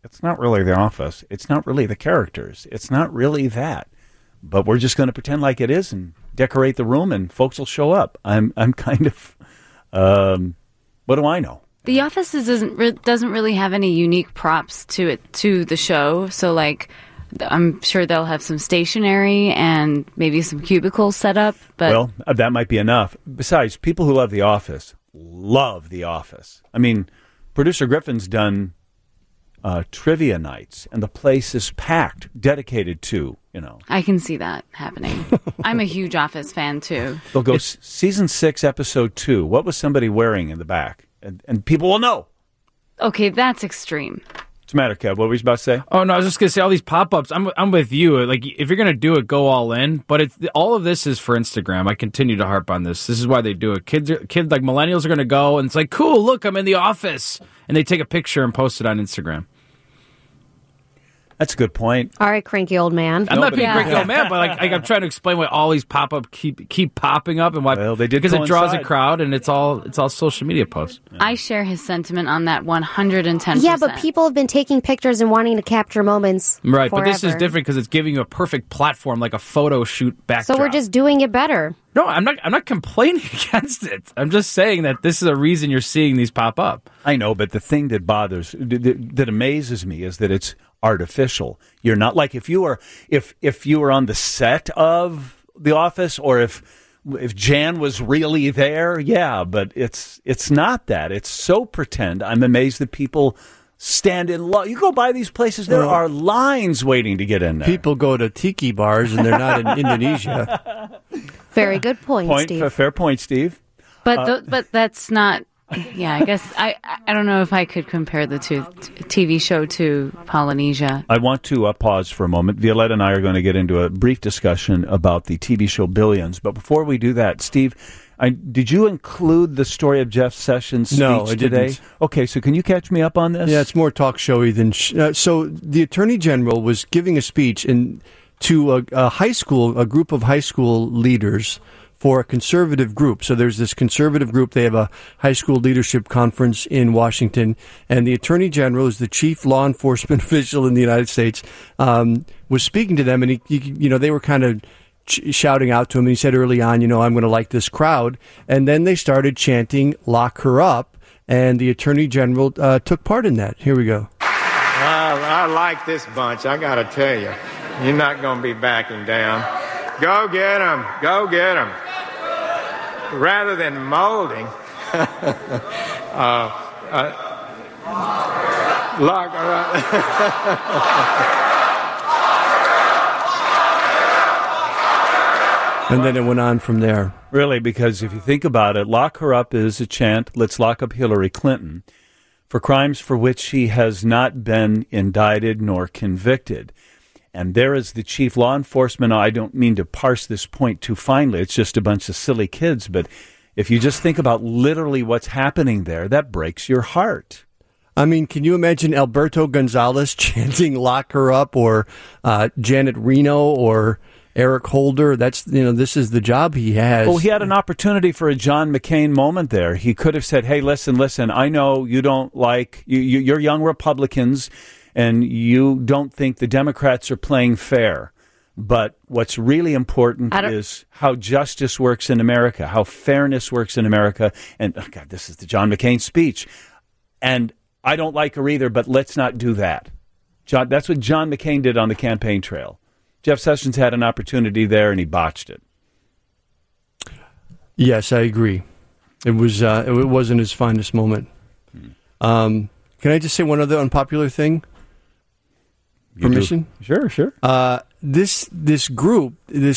it's not really The Office. It's not really the characters. It's not really that. But we're just going to pretend like it is and decorate the room, and folks will show up. I'm kind of, what do I know? The Office doesn't really have any unique props to the show. So, like, I'm sure they'll have some stationery and maybe some cubicles set up. But well, that might be enough. Besides, people who love The Office love The Office. I mean, producer Griffin's done trivia nights, and the place is packed, dedicated to, I can see that happening. I'm a huge Office fan, too. They'll go season 6, episode 2. What was somebody wearing in the back? And people will know. Okay, that's extreme. What's the matter, Kev? What were you about to say? Oh, no, I was just going to say all these pop-ups. I'm with you. Like, if you're going to do it, go all in. But all of this is for Instagram. I continue to harp on this. This is why they do it. Kids like millennials are going to go, and it's like, cool, look, I'm in the office. And they take a picture and post it on Instagram. That's a good point. All right, cranky old man. I'm not being cranky old man, but I'm trying to explain why all these pop-up keep popping up and why. Well, they did because it draws a coincide. crowd, and it's all social media posts. I share his sentiment on that 110%. Yeah, but people have been taking pictures and wanting to capture moments. Right, forever. but this is different because it's giving you a perfect platform, like a photo shoot backdrop. So we're just doing it better. No, I'm not complaining against it. I'm just saying that this is a reason you're seeing these pop up. I know, but the thing that that amazes me is that it's artificial. You're not like if you were on the set of The Office, or if Jan was really there, yeah, but it's not that. It's so pretend. I'm amazed that people stand in line. You go by these places, there are lines waiting to get in there. People go to tiki bars and they're not in Indonesia. Very good point, Steve. Fair point, Steve. But that's not. Yeah, I guess I don't know if I could compare the two TV show to Polynesia. I want to pause for a moment. Violetta and I are going to get into a brief discussion about the TV show Billions. But before we do that, Steve, did you include the story of Jeff Sessions' speech No, I today? didn't. Okay, so can you catch me up on this? Yeah, it's more talk showy than. So the Attorney General was giving a speech to a group of high school leaders for a conservative group. So there's this conservative group. They have a high school leadership conference in Washington, and the Attorney General is the chief law enforcement official in the United States. Was speaking to them, and they were kind of shouting out to him. And he said early on, I'm going to like this crowd, and then they started chanting "Lock her up," and the Attorney General took part in that. Here we go. I like this bunch. I got to tell you, you're not going to be backing down. Go get them. Go get them. Rather than molding, lock her up. And then it went on from there. Really, because if you think about it, lock her up is a chant, let's lock up Hillary Clinton for crimes for which she has not been indicted nor convicted. And there is the chief law enforcement. I don't mean to parse this point too finely. It's just a bunch of silly kids. But if you just think about literally what's happening there, that breaks your heart. I mean, can you imagine Alberto Gonzalez chanting "Lock her up," or Janet Reno, or Eric Holder? This is the job he has. Well, he had an opportunity for a John McCain moment there. He could have said, hey, listen, I know you don't like, you're young Republicans, and you don't think the Democrats are playing fair. But what's really important is how justice works in America, how fairness works in America. And, oh God, this is the John McCain speech. And I don't like her either, but let's not do that. That's what John McCain did on the campaign trail. Jeff Sessions had an opportunity there, and he botched it. Yes, I agree. It wasn't his finest moment. Can I just say one other unpopular thing? Permission? Sure. This group,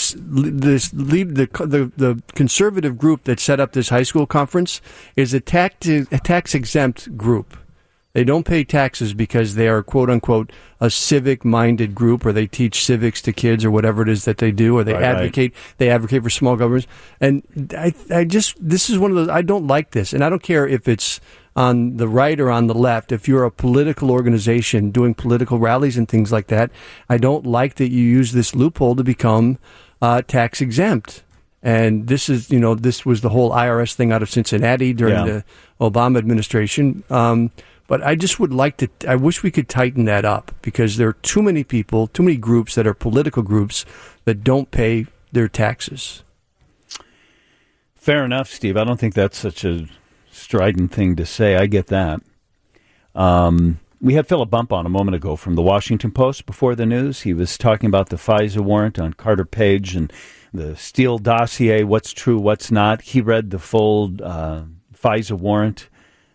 the conservative group that set up this high school conference is a tax exempt group. They don't pay taxes because they are, quote unquote, a civic minded group, or they teach civics to kids, or whatever it is that they do, or they advocate for small governments. And this is one of those, I don't like this. And I don't care if it's on the right or on the left. If you're a political organization doing political rallies and things like that, I don't like that you use this loophole to become tax exempt. And this was the whole IRS thing out of Cincinnati during the Obama administration. But I just would like to, I wish we could tighten that up, because there are too many people, too many groups that are political groups that don't pay their taxes. Fair enough, Steve. I don't think that's such a strident thing to say. I get that. We had Philip Bump on a moment ago from the Washington Post before the news. He was talking about the FISA warrant on Carter Page and the Steele dossier, what's true, what's not. He read the full FISA warrant.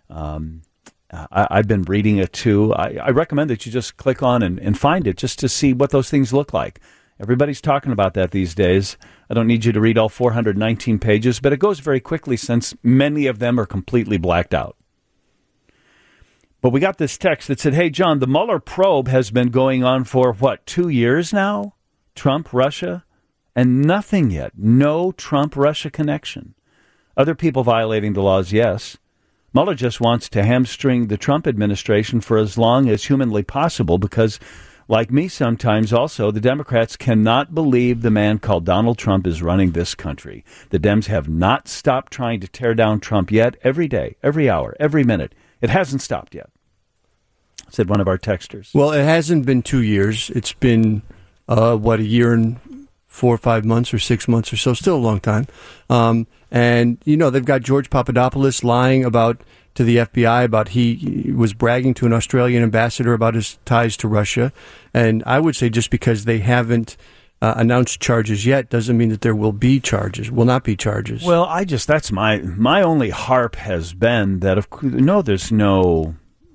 I've been reading it, too. I recommend that you just click on and find it just to see what those things look like. Everybody's talking about that these days. I don't need you to read all 419 pages, but it goes very quickly since many of them are completely blacked out. But we got this text that said, hey, John, the Mueller probe has been going on for, 2 years now? Trump, Russia? And nothing yet. No Trump-Russia connection. Other people violating the laws, yes. Mueller just wants to hamstring the Trump administration for as long as humanly possible because, like me sometimes also, the Democrats cannot believe the man called Donald Trump is running this country. The Dems have not stopped trying to tear down Trump yet, every day, every hour, every minute. It hasn't stopped yet, said one of our texters. Well, it hasn't been 2 years. It's been, a year and 4 or 5 months or 6 months or so, still a long time. And, they've got George Papadopoulos lying to the FBI about he was bragging to an Australian ambassador about his ties to Russia. And I would say just because they haven't announced charges yet doesn't mean that there will not be charges. Well, that's my only harp has been that, there's no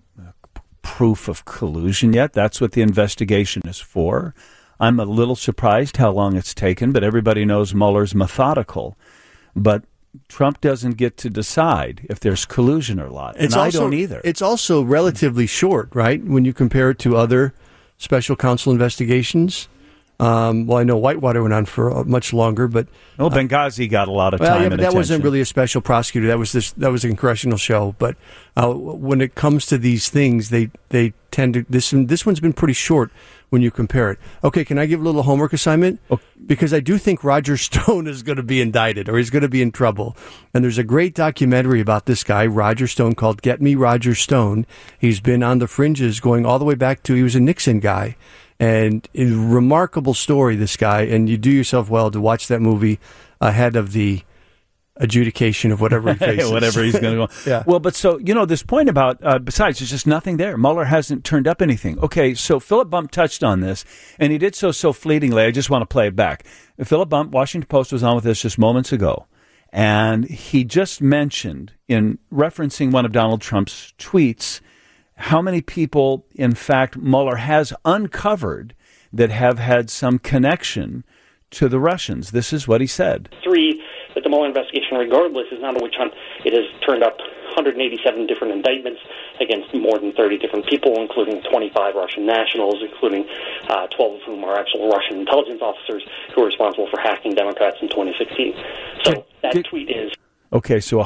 proof of collusion yet. That's what the investigation is for. I'm a little surprised how long it's taken, but everybody knows Mueller's methodical. But Trump doesn't get to decide if there's collusion or not, and I don't either. It's also relatively short, right, when you compare it to other special counsel investigations. I know Whitewater went on for much longer, but Benghazi got a lot of time. Yeah, but and that attention. Wasn't really a special prosecutor. That was a congressional show. But when it comes to these things, they tend to. This one's been pretty short when you compare it. Okay, can I give a little homework assignment? Okay. Because I do think Roger Stone is going to be indicted, or he's going to be in trouble. And there's a great documentary about this guy, Roger Stone, called "Get Me Roger Stone." He's been on the fringes, going all the way back to he was a Nixon guy. And a remarkable story, this guy, and you do yourself well to watch that movie ahead of the adjudication of whatever he faces. Whatever he's going to go. Yeah. Well, but so, this point about, besides, there's just nothing there. Mueller hasn't turned up anything. Okay, so Philip Bump touched on this, and he did so fleetingly. I just want to play it back. Philip Bump, Washington Post, was on with us just moments ago, and he just mentioned, in referencing one of Donald Trump's tweets, how many people, in fact, Mueller has uncovered that have had some connection to the Russians. This is what he said. 3, that the Mueller investigation, regardless, is not a witch hunt. It has turned up 187 different indictments against more than 30 different people, including 25 Russian nationals, including 12 of whom are actual Russian intelligence officers who were responsible for hacking Democrats in 2016. So that tweet is... Okay, so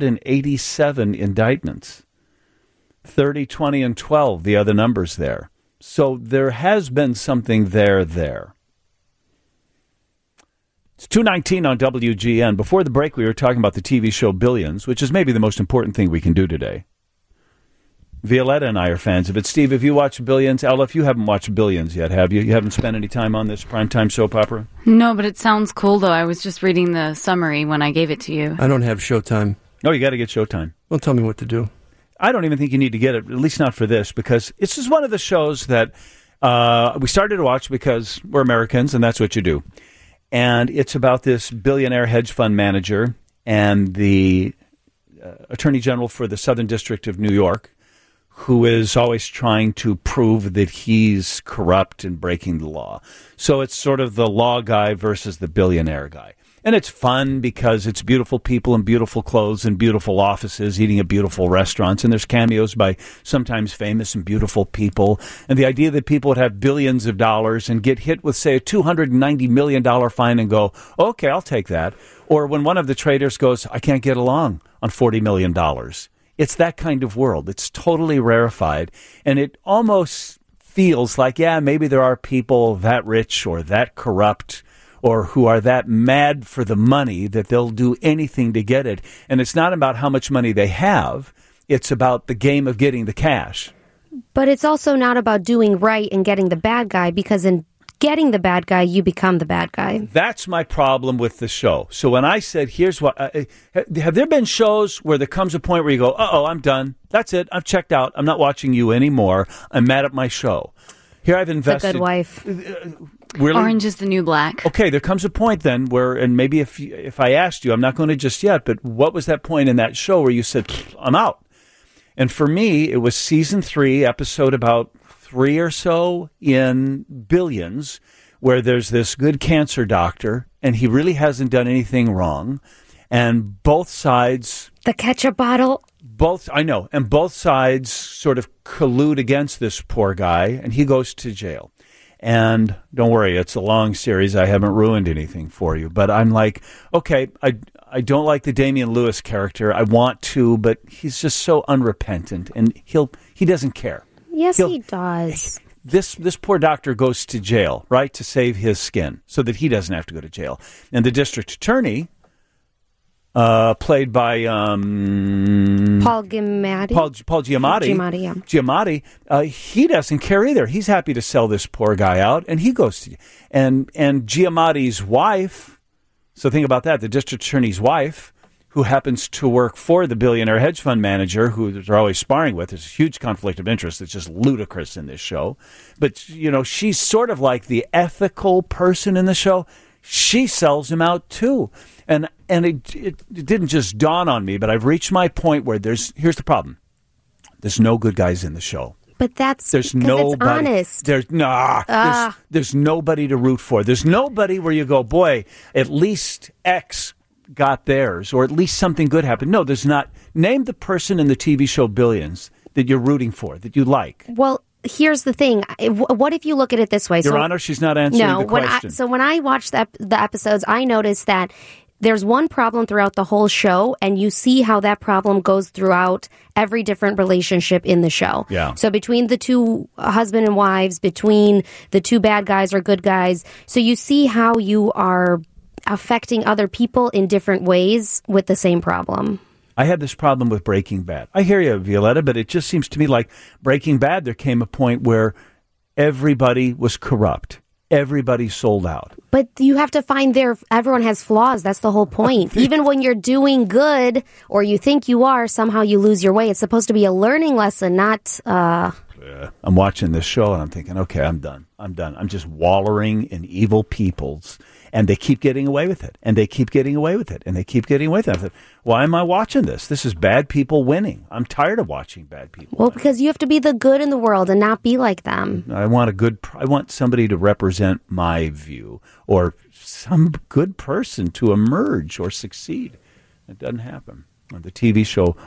187 indictments. 30, 20, and 12, the other numbers there. So there has been something there. It's 2:19 on WGN. Before the break, we were talking about the TV show Billions, which is maybe the most important thing we can do today. Violetta and I are fans of it. Steve, have you watched Billions? Elif, you haven't watched Billions yet, have you? You haven't spent any time on this primetime soap opera? No, but it sounds cool, though. I was just reading the summary when I gave it to you. I don't have Showtime. Oh, you got to get Showtime. Don't tell me what to do. I don't even think you need to get it, at least not for this, because it's just one of the shows that we started to watch because we're Americans, and that's what you do. And it's about this billionaire hedge fund manager and the Attorney General for the Southern District of New York, who is always trying to prove that he's corrupt and breaking the law. So it's sort of the law guy versus the billionaire guy. And it's fun because it's beautiful people in beautiful clothes and beautiful offices eating at beautiful restaurants. And there's cameos by sometimes famous and beautiful people. And the idea that people would have billions of dollars and get hit with, say, a $290 million fine and go, okay, I'll take that. Or when one of the traders goes, I can't get along on $40 million. It's that kind of world. It's totally rarefied. And it almost feels like, yeah, maybe there are people that rich or that corrupt or who are that mad for the money that they'll do anything to get it. And it's not about how much money they have. It's about the game of getting the cash. But it's also not about doing right and getting the bad guy, because in getting the bad guy, you become the bad guy. That's my problem with the show. So when I said, here's what, have there been shows where there comes a point where you go, I'm done. That's it. I've checked out. I'm not watching you anymore. I'm mad at my show. Here I've invested. The Good Wife. Really? Orange is the New Black. Okay, there comes a point then where, and maybe if I asked you, I'm not going to just yet, but what was that point in that show where you said, I'm out? And for me, it was season 3, episode about 3 or so in Billions, where there's this good cancer doctor, and he really hasn't done anything wrong. And both sides... The ketchup bottle. I know. And both sides sort of collude against this poor guy, and he goes to jail. And don't worry, it's a long series. I haven't ruined anything for you. But I'm like, okay, I don't like the Damian Lewis character. I want to, but he's just so unrepentant, and he doesn't care. Yes, he does. This poor doctor goes to jail, right, to save his skin so that he doesn't have to go to jail. And the district attorney, played by Paul Giamatti. Paul Giamatti. Giamatti, yeah. Giamatti, he doesn't care either. He's happy to sell this poor guy out, and he goes to and Giamatti's wife. So think about that. The district attorney's wife, who happens to work for the billionaire hedge fund manager who they're always sparring with. There's a huge conflict of interest. It's just ludicrous in this show. But, she's sort of like the ethical person in the show. She sells him out, too. And it didn't just dawn on me, but I've reached my point where here's the problem. There's no good guys in the show. But there's nobody. It's honest. There's nobody to root for. There's nobody where you go, boy, at least X got theirs, or at least something good happened. No, there's not. Name the person in the TV show Billions that you're rooting for, that you like. Well, here's the thing. What if you look at it this way? Your Honor, she's not answering the question. When I watched the episodes, I noticed that there's one problem throughout the whole show, and you see how that problem goes throughout every different relationship in the show. Yeah. So between the two husband and wives, between the two bad guys or good guys, so you see how you are affecting other people in different ways with the same problem. I had this problem with Breaking Bad. I hear you, Violetta, but it just seems to me like Breaking Bad, there came a point where everybody was corrupt. Everybody sold out. But you have to find everyone has flaws. That's the whole point. Even when you're doing good, or you think you are, somehow you lose your way. It's supposed to be a learning lesson, not... I'm watching this show and I'm thinking, okay, I'm done. I'm just wallowing in evil peoples. And they keep getting away with it. And they keep getting away with it. And they keep getting away with it. I thought, why am I watching this? This is bad people winning. I'm tired of watching bad people Well, win. because you have to be the good in the world and not be like them. I want somebody to represent my view, or some good person to emerge or succeed. It doesn't happen. On the TV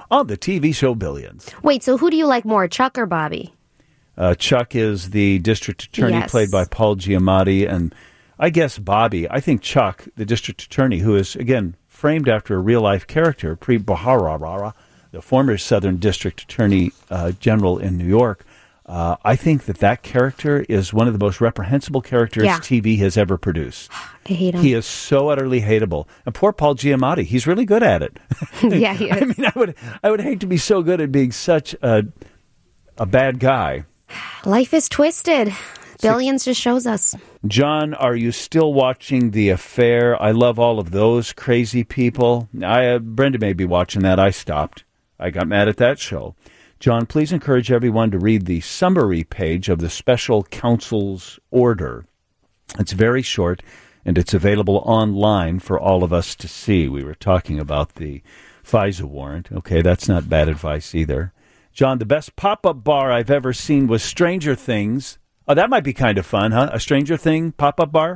show Billions. Wait, so who do you like more, Chuck or Bobby? Chuck is the district attorney, Yes. played by Paul Giamatti, and I guess Bobby. I think Chuck, the district attorney, who is, again, framed after a real-life character, Preet Bharara, the former Southern District Attorney General in New York, I think that character is one of the most reprehensible characters TV has ever produced. I hate him. He is so utterly hateable. And poor Paul Giamatti, he's really good at it. Yeah, he is. I mean, I would hate to be so good at being such a bad guy. Life is twisted. Billions just shows us. John, are you still watching The Affair? I love all of those crazy people. Brenda may be watching that. I stopped. I got mad at that show. John, please encourage everyone to read the summary page of the special counsel's order. It's very short, and it's available online for all of us to see. We were talking about the FISA warrant. Okay, that's not bad advice either. John, the best pop-up bar I've ever seen was Stranger Things. Oh, that might be kind of fun, huh? A Stranger Thing pop-up bar?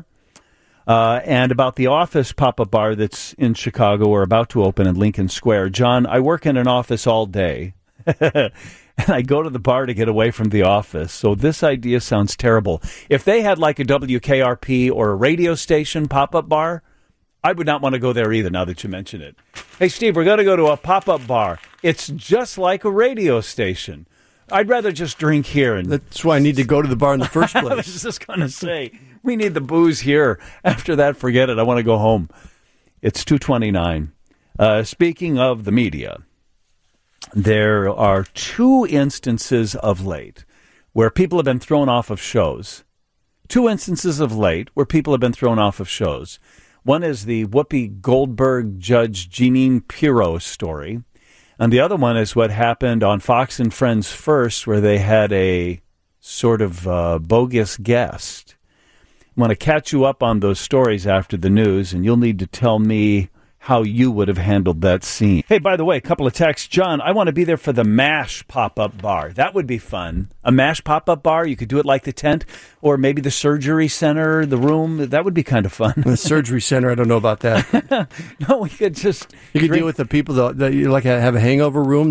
And about the Office pop-up bar that's in Chicago or about to open in Lincoln Square. John, I work in an office all day, and I go to the bar to get away from the office. So this idea sounds terrible. If they had like a WKRP or a radio station pop-up bar, I would not want to go there either, now that you mention it. Hey, Steve, we're going to go to a pop-up bar. It's just like a radio station. I'd rather just drink here. And that's why I need to go to the bar in the first place. I was just going to say, we need the booze here. After that, forget it. I want to go home. It's 2:29. Speaking of the media, there are 2 instances of late where people have been thrown off of shows. 2 instances of late where people have been thrown off of shows. One is the Whoopi Goldberg Judge Jeanine Pirro story. And the other one is what happened on Fox and Friends First, where they had a sort of bogus guest. I want to catch you up on those stories after the news, and you'll need to tell me how you would have handled that scene. Hey, by the way, a couple of texts. John, I want to be there for the MASH pop-up bar. That would be fun. A MASH pop-up bar, you could do it like the tent, or maybe the surgery center, the room. That would be kind of fun. The surgery center, I don't know about that. No, we could just... You could deal with the people that you like have a hangover room,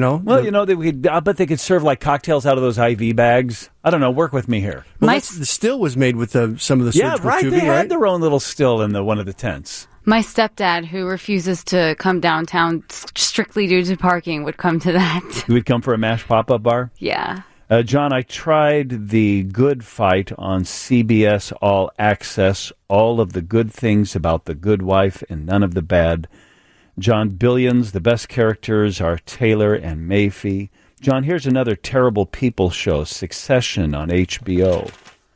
I bet they could serve like cocktails out of those IV bags. I don't know. Work with me here. Well, the still was made with some of the surgical tubing, they had their own little still in one of the tents. My stepdad, who refuses to come downtown strictly due to parking, would come to that. You would come for a MASH pop-up bar? Yeah. John, I tried The Good Fight on CBS All Access. All of the good things about the good wife and none of the bad. John, Billions, the best characters are Taylor and Mayfie. John, here's another terrible people show, Succession on HBO.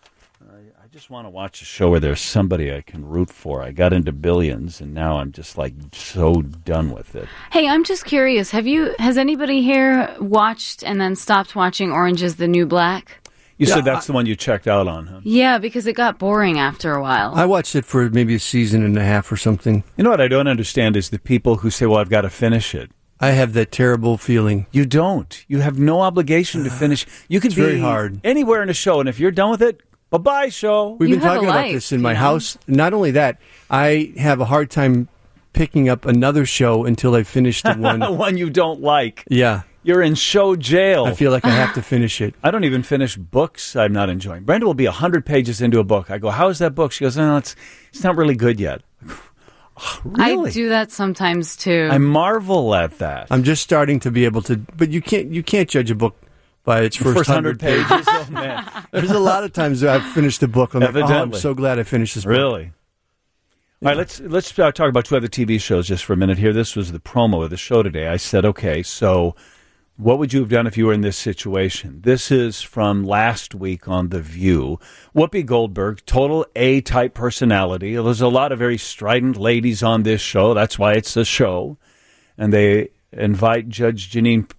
I just want to watch a show where there's somebody I can root for. I got into Billions, and now I'm just so done with it. Hey, I'm just curious. Has anybody here watched and then stopped watching Orange is the New Black? You said that's the one you checked out on, huh? Yeah, because it got boring after a while. I watched it for maybe a season and a half or something. You know what I don't understand is the people who say, well, I've got to finish it. I have that terrible feeling. You don't. You have no obligation to finish. You could be very hard. Anywhere in a show, and if you're done with it, bye-bye, show. We've been talking about this in my house. Not only that, I have a hard time picking up another show until I finish the one. One you don't like. Yeah. You're in show jail. I feel like I have to finish it. I don't even finish books I'm not enjoying. Brenda will be 100 pages into a book. I go, how is that book? She goes, no, it's not really good yet. Oh, really? I do that sometimes, too. I marvel at that. I'm just starting to be able to, but you can't judge a book by its first 100 pages. Oh, man. There's a lot of times I've finished a book. I'm like, I'm so glad I finished this book. Really? Yeah. All right, let's talk about 2 other TV shows just for a minute here. This was the promo of the show today. I said, okay, so what would you have done if you were in this situation? This is from last week on The View. Whoopi Goldberg, total A-type personality. There's a lot of very strident ladies on this show. That's why it's a show. And they invite Judge Jeanine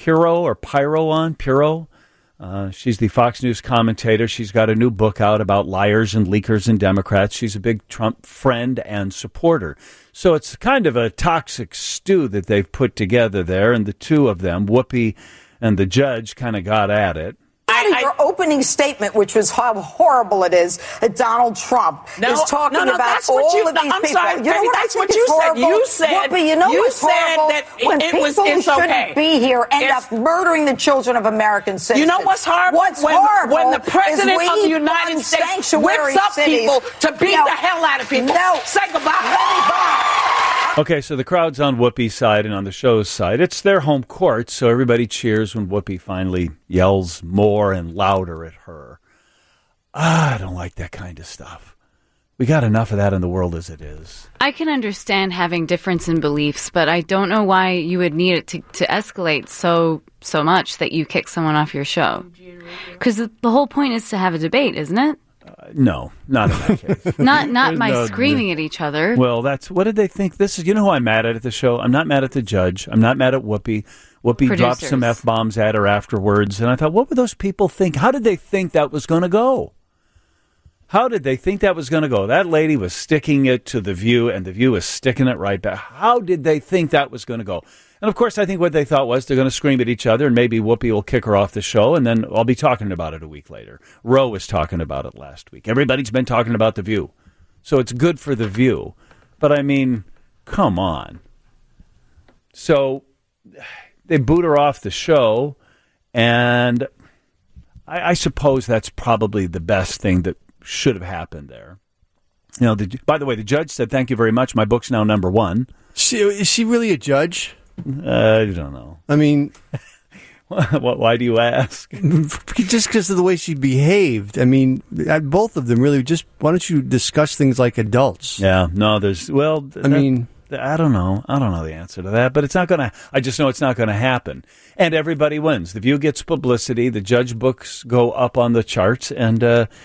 Pirro on. She's the Fox News commentator. She's got a new book out about liars and leakers and Democrats. She's a big Trump friend and supporter. So it's kind of a toxic stew that they've put together there, and the two of them, Whoopi and the judge, kind of got at it. Your opening statement, which was how horrible it is that Donald Trump is talking about all of these people. Sorry, you know what that's I think what you is said. horrible? You said, Whoopi, you know what's horrible? That when it people was, who it's shouldn't okay. be here end up murdering the children of American citizens. You know what's horrible? What's horrible when the president is of the United States whips up people to beat the hell out of people. No. Say goodbye. Okay, so the crowd's on Whoopi's side and on the show's side. It's their home court, so everybody cheers when Whoopi finally yells more and louder at her. I don't like that kind of stuff. We got enough of that in the world as it is. I can understand having difference in beliefs, but I don't know why you would need it to escalate so much that you kick someone off your show. Because the whole point is to have a debate, isn't it? No, not in that case. not by screaming at each other. Well, what did they think this is? You know who I'm mad at the show? I'm not mad at the judge. I'm not mad at Whoopi. Whoopi dropped some F-bombs at her afterwards, and I thought, what would those people think? How did they think that was going to go? How did they think that was going to go? That lady was sticking it to The View, and The View was sticking it right back. How did they think that was going to go? And, of course, I think what they thought was they're going to scream at each other, and maybe Whoopi will kick her off the show, and then I'll be talking about it a week later. Roe was talking about it last week. Everybody's been talking about The View. So it's good for The View. But, I mean, come on. So they boot her off the show, and I suppose that's probably the best thing that should have happened there. You know, by the way, the judge said, thank you very much. My book's now #1. Is she really a judge? I don't know. I mean, why do you ask? Just because of the way she behaved. I mean, both of them really. Just why don't you discuss things like adults? Yeah, no, I don't know. I don't know the answer to that, but it's not going to. I just know it's not going to happen, and everybody wins. The View gets publicity. The judge books go up on the charts, and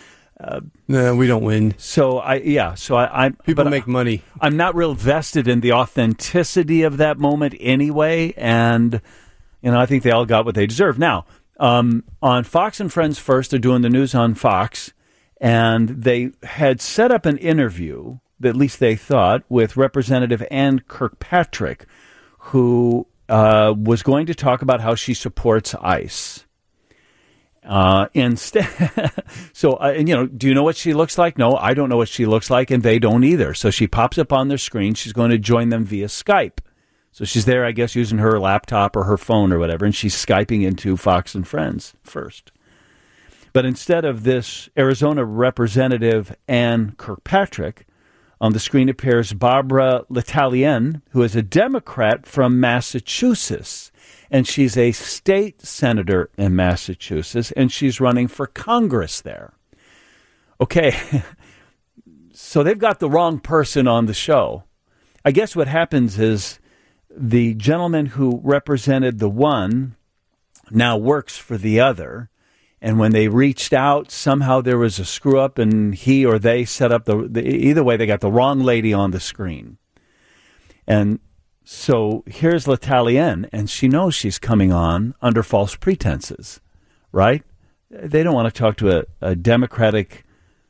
no, we don't win. So people make money. I'm not real vested in the authenticity of that moment anyway, and I think they all got what they deserve. Now, on Fox and Friends First, they're doing the news on Fox, and they had set up an interview, at least they thought, with Representative Ann Kirkpatrick, who was going to talk about how she supports ICE. Instead, do you know what she looks like? No, I don't know what she looks like, and they don't either. So she pops up on their screen. She's going to join them via Skype. So she's there, I guess, using her laptop or her phone or whatever, and she's Skyping into Fox and Friends First. But instead of this Arizona Representative Ann Kirkpatrick, on the screen appears Barbara L'Italienne, who is a Democrat from Massachusetts. And she's a state senator in Massachusetts, and she's running for Congress there. Okay, so they've got the wrong person on the show. I guess what happens is the gentleman who represented the one now works for the other. And when they reached out, somehow there was a screw up, and he or they set up either way, they got the wrong lady on the screen. And so here's L'Italienne, and she knows she's coming on under false pretenses, right? They don't want to talk to a Democratic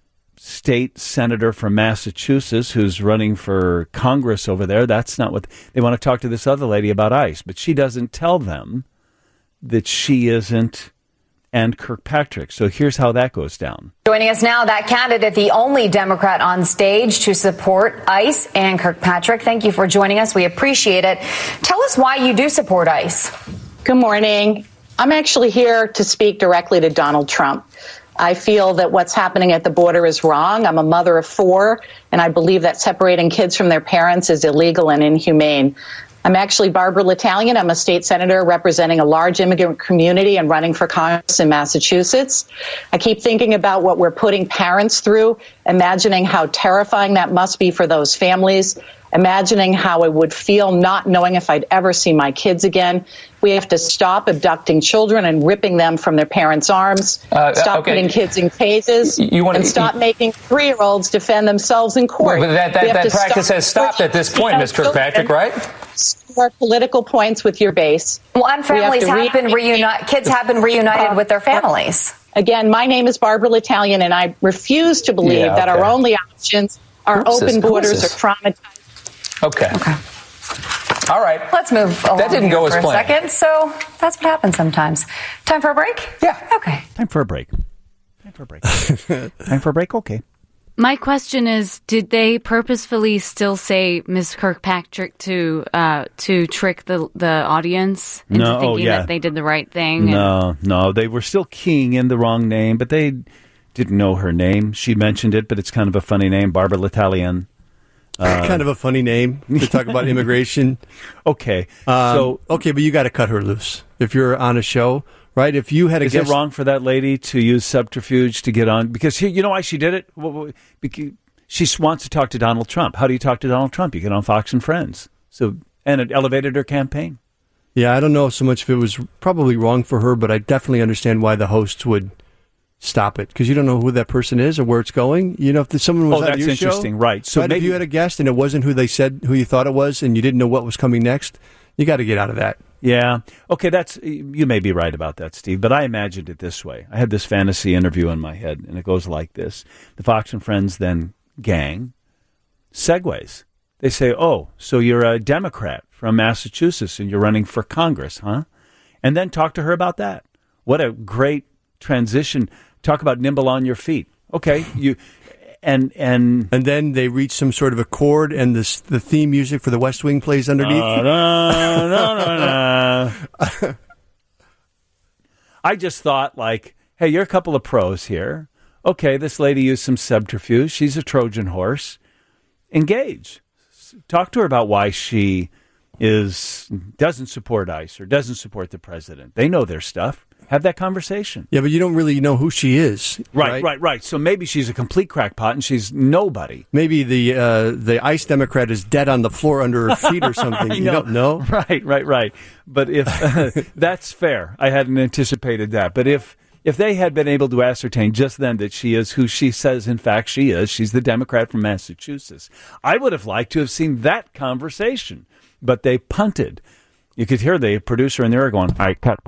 state senator from Massachusetts who's running for Congress over there. That's not what they want to talk to this other lady about ICE. But she doesn't tell them that she isn't Ann Kirkpatrick. So here's how that goes down. Joining us now, that candidate, the only Democrat on stage to support ICE, Ann Kirkpatrick. Thank you for joining us. We appreciate it. Tell us why you do support ICE. Good morning. I'm actually here to speak directly to Donald Trump. I feel that what's happening at the border is wrong. I'm a mother of 4, and I believe that separating kids from their parents is illegal and inhumane. I'm actually Barbara L'Italienne. I'm a state senator representing a large immigrant community and running for Congress in Massachusetts. I keep thinking about what we're putting parents through, imagining how terrifying that must be for those families, imagining how it would feel not knowing if I'd ever see my kids again. We have to stop abducting children and ripping them from their parents' arms, stop putting kids in cases, and stop making 3-year-olds defend themselves in court. But that practice has stopped at this point, Ms. Kirkpatrick, right? Score political points with your base. Well, and families have been reunited. Kids have been reunited with their families. Again, my name is Barbara L'Italienne, and I refuse to believe that our only options are open borders or traumatized. Okay. All right. Let's move along. That didn't go as for planned. a second. So that's what happens sometimes. Time for a break? Yeah. Okay. Time for a break. Time for a break? Okay. My question is, did they purposefully still say Ms. Kirkpatrick to trick the audience into thinking that they did the right thing? No, they were still keying in the wrong name, but they didn't know her name. She mentioned it, but it's kind of a funny name, Barbara L'Italienne. Kind of a funny name to talk about immigration. Okay. But you got to cut her loose if you're on a show. Right, if you had a guest... Is it wrong for that lady to use subterfuge to get on? Because you know why she did it? Because she wants to talk to Donald Trump. How do you talk to Donald Trump? You get on Fox and Friends. And it elevated her campaign. Yeah, I don't know so much if it was probably wrong for her, but I definitely understand why the hosts would stop it. Because you don't know who that person is or where it's going. You know, if someone was on your show... that's interesting, right. So maybe if you had a guest and it wasn't who they said, who you thought it was, and you didn't know what was coming next, you got to get out of that. Yeah. Okay, you may be right about that, Steve, but I imagined it this way. I had this fantasy interview in my head, and it goes like this. The Fox and Friends then gang segues. They say, oh, so you're a Democrat from Massachusetts, and you're running for Congress, huh? And then talk to her about that. What a great transition. Talk about nimble on your feet. Okay, And then they reach some sort of a chord, and the theme music for the West Wing plays underneath. I just thought, hey, you're a couple of pros here. Okay, this lady used some subterfuge. She's a Trojan horse. Engage. Talk to her about why she doesn't support ICE or doesn't support the president. They know their stuff. Have that conversation. Yeah, but you don't really know who she is. Right. So maybe she's a complete crackpot and she's nobody. Maybe the ICE Democrat is dead on the floor under her feet or something. You don't know? Right. But if that's fair, I hadn't anticipated that. But if they had been able to ascertain just then that she is who she says, in fact, she is, she's the Democrat from Massachusetts, I would have liked to have seen that conversation. But they punted. You could hear the producer in there going, all right, cut.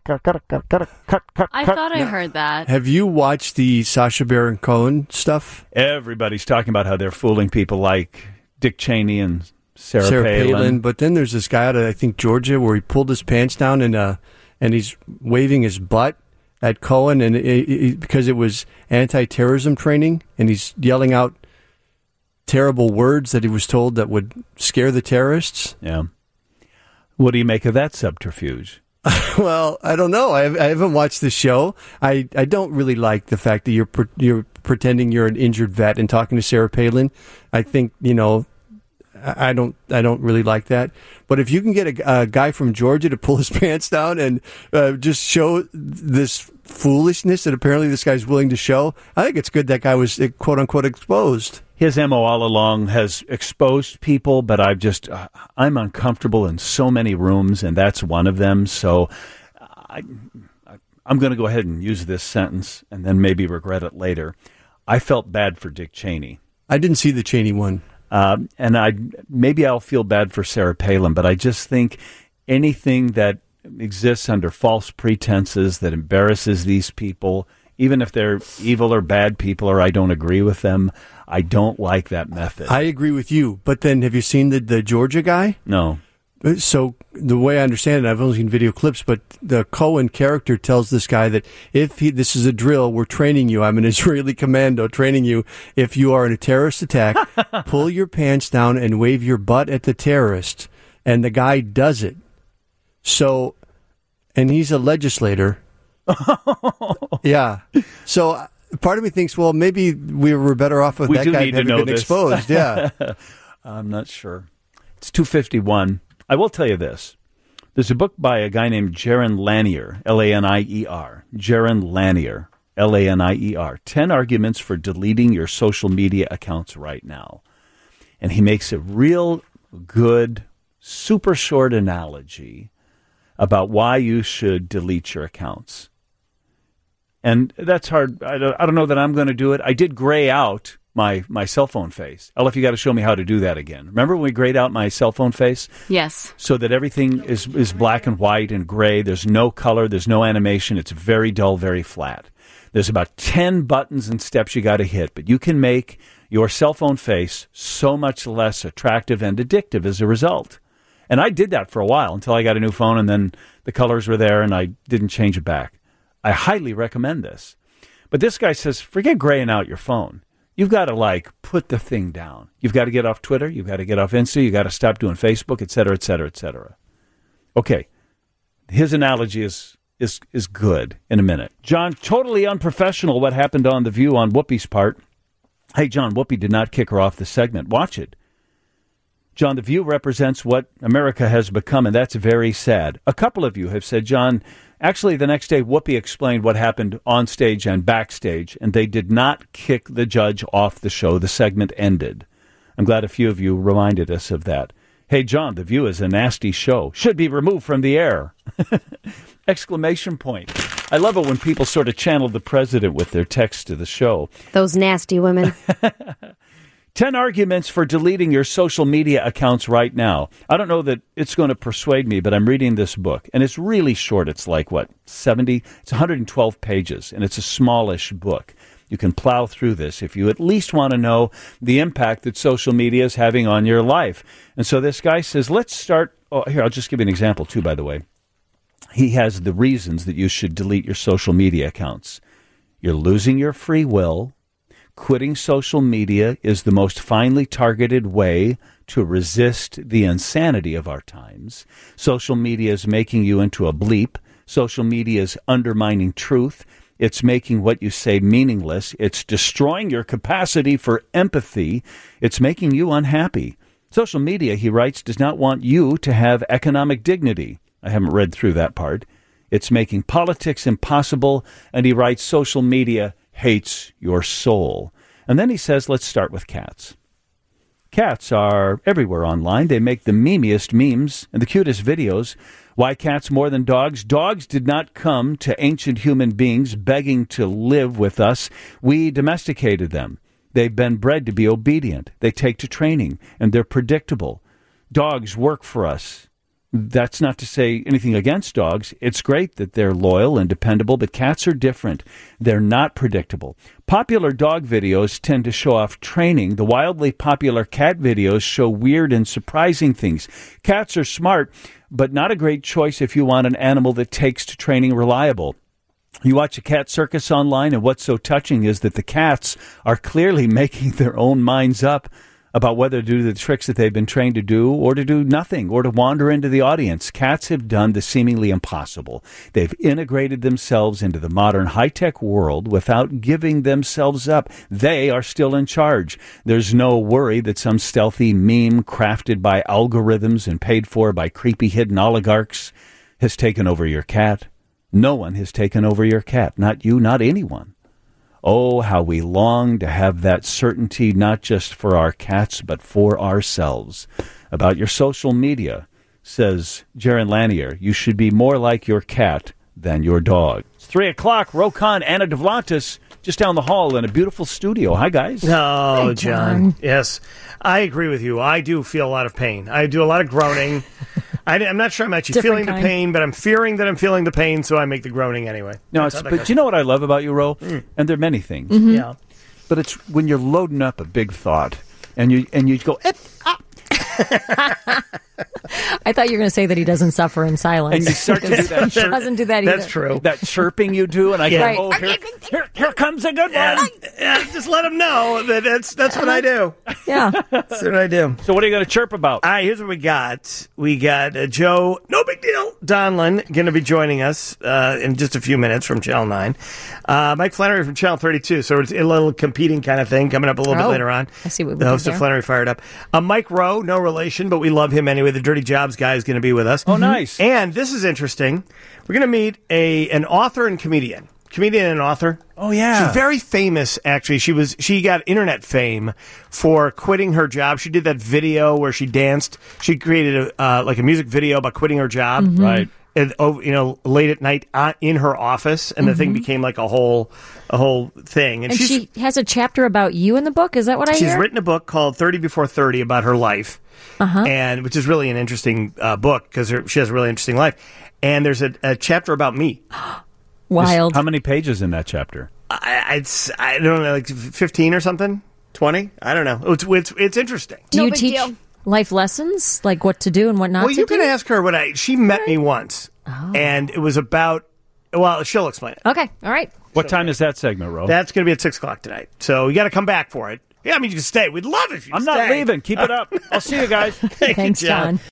I thought I heard that. Have you watched the Sacha Baron Cohen stuff? Everybody's talking about how they're fooling people like Dick Cheney and Sarah Palin. But then there's this guy out of, I think, Georgia, where he pulled his pants down and he's waving his butt at Cohen and because it was anti-terrorism training, and he's yelling out terrible words that he was told that would scare the terrorists. Yeah. What do you make of that subterfuge? Well, I don't know. I haven't watched the show. I don't really like the fact that you're pretending you're an injured vet and talking to Sarah Palin. I think, I don't really like that. But if you can get a guy from Georgia to pull his pants down and just show this foolishness that apparently this guy's willing to show, I think it's good that guy was quote unquote exposed. His MO all along has exposed people, but I'm uncomfortable in so many rooms, and that's one of them. So I'm going to go ahead and use this sentence and then maybe regret it later. I felt bad for Dick Cheney. I didn't see the Cheney one. And maybe I'll feel bad for Sarah Palin, but I just think anything that exists under false pretenses that embarrasses these people, even if they're evil or bad people or I don't agree with them, I don't like that method. I agree with you, but then have you seen the Georgia guy? No. So the way I understand it, I've only seen video clips, but the Cohen character tells this guy that this is a drill, we're training you. I'm an Israeli commando training you. If you are in a terrorist attack, pull your pants down and wave your butt at the terrorist. And the guy does it. So, and he's a legislator. Yeah. So part of me thinks, well, maybe we were better off with that guy having been exposed. Yeah. I'm not sure. It's 2:51. I will tell you this. There's a book by a guy named Jaron Lanier, Lanier. Jaron Lanier, Lanier. 10 Arguments for Deleting Your Social Media Accounts Right Now. And he makes a real good, super short analogy about why you should delete your accounts. And that's hard. I don't know that I'm going to do it. I did gray out my cell phone face. Ella, you got to show me how to do that again. Remember when we grayed out my cell phone face? Yes. So that everything is black and white and gray. There's no color. There's no animation. It's very dull, very flat. There's about 10 buttons and steps you got to hit, but you can make your cell phone face so much less attractive and addictive as a result. And I did that for a while until I got a new phone, and then the colors were there and I didn't change it back. I highly recommend this. But this guy says, forget graying out your phone. You've got to, put the thing down. You've got to get off Twitter. You've got to get off Insta. You've got to stop doing Facebook, et cetera, et cetera, et cetera. Okay. His analogy is good in a minute. John, totally unprofessional what happened on The View on Whoopi's part. Hey, John, Whoopi did not kick her off the segment. Watch it. John, The View represents what America has become, and that's very sad. A couple of you have said, John, actually the next day Whoopi explained what happened on stage and backstage, and they did not kick the judge off the show. The segment ended. I'm glad a few of you reminded us of that. Hey, John, The View is a nasty show. Should be removed from the air. Exclamation point. I love it when people sort of channel the president with their text to the show. Those nasty women. 10 arguments for deleting your social media accounts right now. I don't know that it's going to persuade me, but I'm reading this book, and it's really short. It's 112 pages, and it's a smallish book. You can plow through this if you at least want to know the impact that social media is having on your life. And so this guy says, let's start. Oh, here, I'll just give you an example, too, by the way. He has the reasons that you should delete your social media accounts. You're losing your free will. Quitting social media is the most finely targeted way to resist the insanity of our times. Social media is making you into a bleep. Social media is undermining truth. It's making what you say meaningless. It's destroying your capacity for empathy. It's making you unhappy. Social media, he writes, does not want you to have economic dignity. I haven't read through that part. It's making politics impossible. And he writes, social media hates your soul. And then he says, let's start with cats. Cats are everywhere online. They make the memeiest memes and the cutest videos. Why cats more than dogs? Dogs did not come to ancient human beings begging to live with us. We domesticated them. They've been bred to be obedient. They take to training, and they're predictable. Dogs work for us. That's not to say anything against dogs. It's great that they're loyal and dependable, but cats are different. They're not predictable. Popular dog videos tend to show off training. The wildly popular cat videos show weird and surprising things. Cats are smart, but not a great choice if you want an animal that takes to training reliable. You watch a cat circus online, and what's so touching is that the cats are clearly making their own minds up about whether to do the tricks that they've been trained to do or to do nothing or to wander into the audience. Cats have done the seemingly impossible. They've integrated themselves into the modern high-tech world without giving themselves up. They are still in charge. There's no worry that some stealthy meme crafted by algorithms and paid for by creepy hidden oligarchs has taken over your cat. No one has taken over your cat. Not you, not anyone. Oh, how we long to have that certainty, not just for our cats, but for ourselves. About your social media, says Jaron Lanier, you should be more like your cat than your dog. It's 3 o'clock. Rokon, Anna Devlantis, just down the hall in a beautiful studio. Hi, guys. Oh, Hey, John. Yes, I agree with you. I do feel a lot of pain. I do a lot of groaning. I'm not sure I'm actually feeling the pain, but I'm fearing that I'm feeling the pain, so I make the groaning anyway. No, but you know what I love about you, Ro? And there are many things. Mm-hmm. Yeah. But it's when you're loading up a big thought and you go, I thought you were going to say that he doesn't suffer in silence. and you start to do that. He doesn't do that either. That's true. That chirping you do, and I Yeah. go, oh, here comes a good one. Yeah, just let him know that that's what I do. Yeah. That's what I do. So what are you going to chirp about? All right, here's what we got. We got Joe, no big deal, Donlan, going to be joining us in just a few minutes from Channel 9. Mike Flannery from Channel 32, so it's a little competing kind of thing coming up a little bit later on. I see what we The host did of there. Flannery Fired Up. Mike Rowe, no relation, but we love him anyway. The Dirty Jobs guy is going to be with us. Oh, nice. And this is interesting. We're going to meet an author and comedian. Comedian and author. Oh, yeah. She's very famous, actually. She got internet fame for quitting her job. She did that video where she danced. She created a music video about quitting her job. Mm-hmm. Right. And, late at night in her office, and the thing became like a whole thing. And she has a chapter about you in the book. Is that what I hear? She's written a book called 30 Before 30 about her life, and which is really an interesting book because she has a really interesting life. And there's a chapter about me. Wild. How many pages in that chapter? I don't know, like 15 or something, 20. I don't know. It's interesting. Do you teach life lessons, like what to do and what not to do? Well, you can ask her she met me once, and it was about. Well, she'll explain it. Okay, all right. What time is that segment, Ro? That's going to be at 6 o'clock tonight. So you got to come back for it. Yeah, I mean, you can stay. We'd love if you I'm stay. not leaving. Keep it up. I'll see you guys. Thanks, John.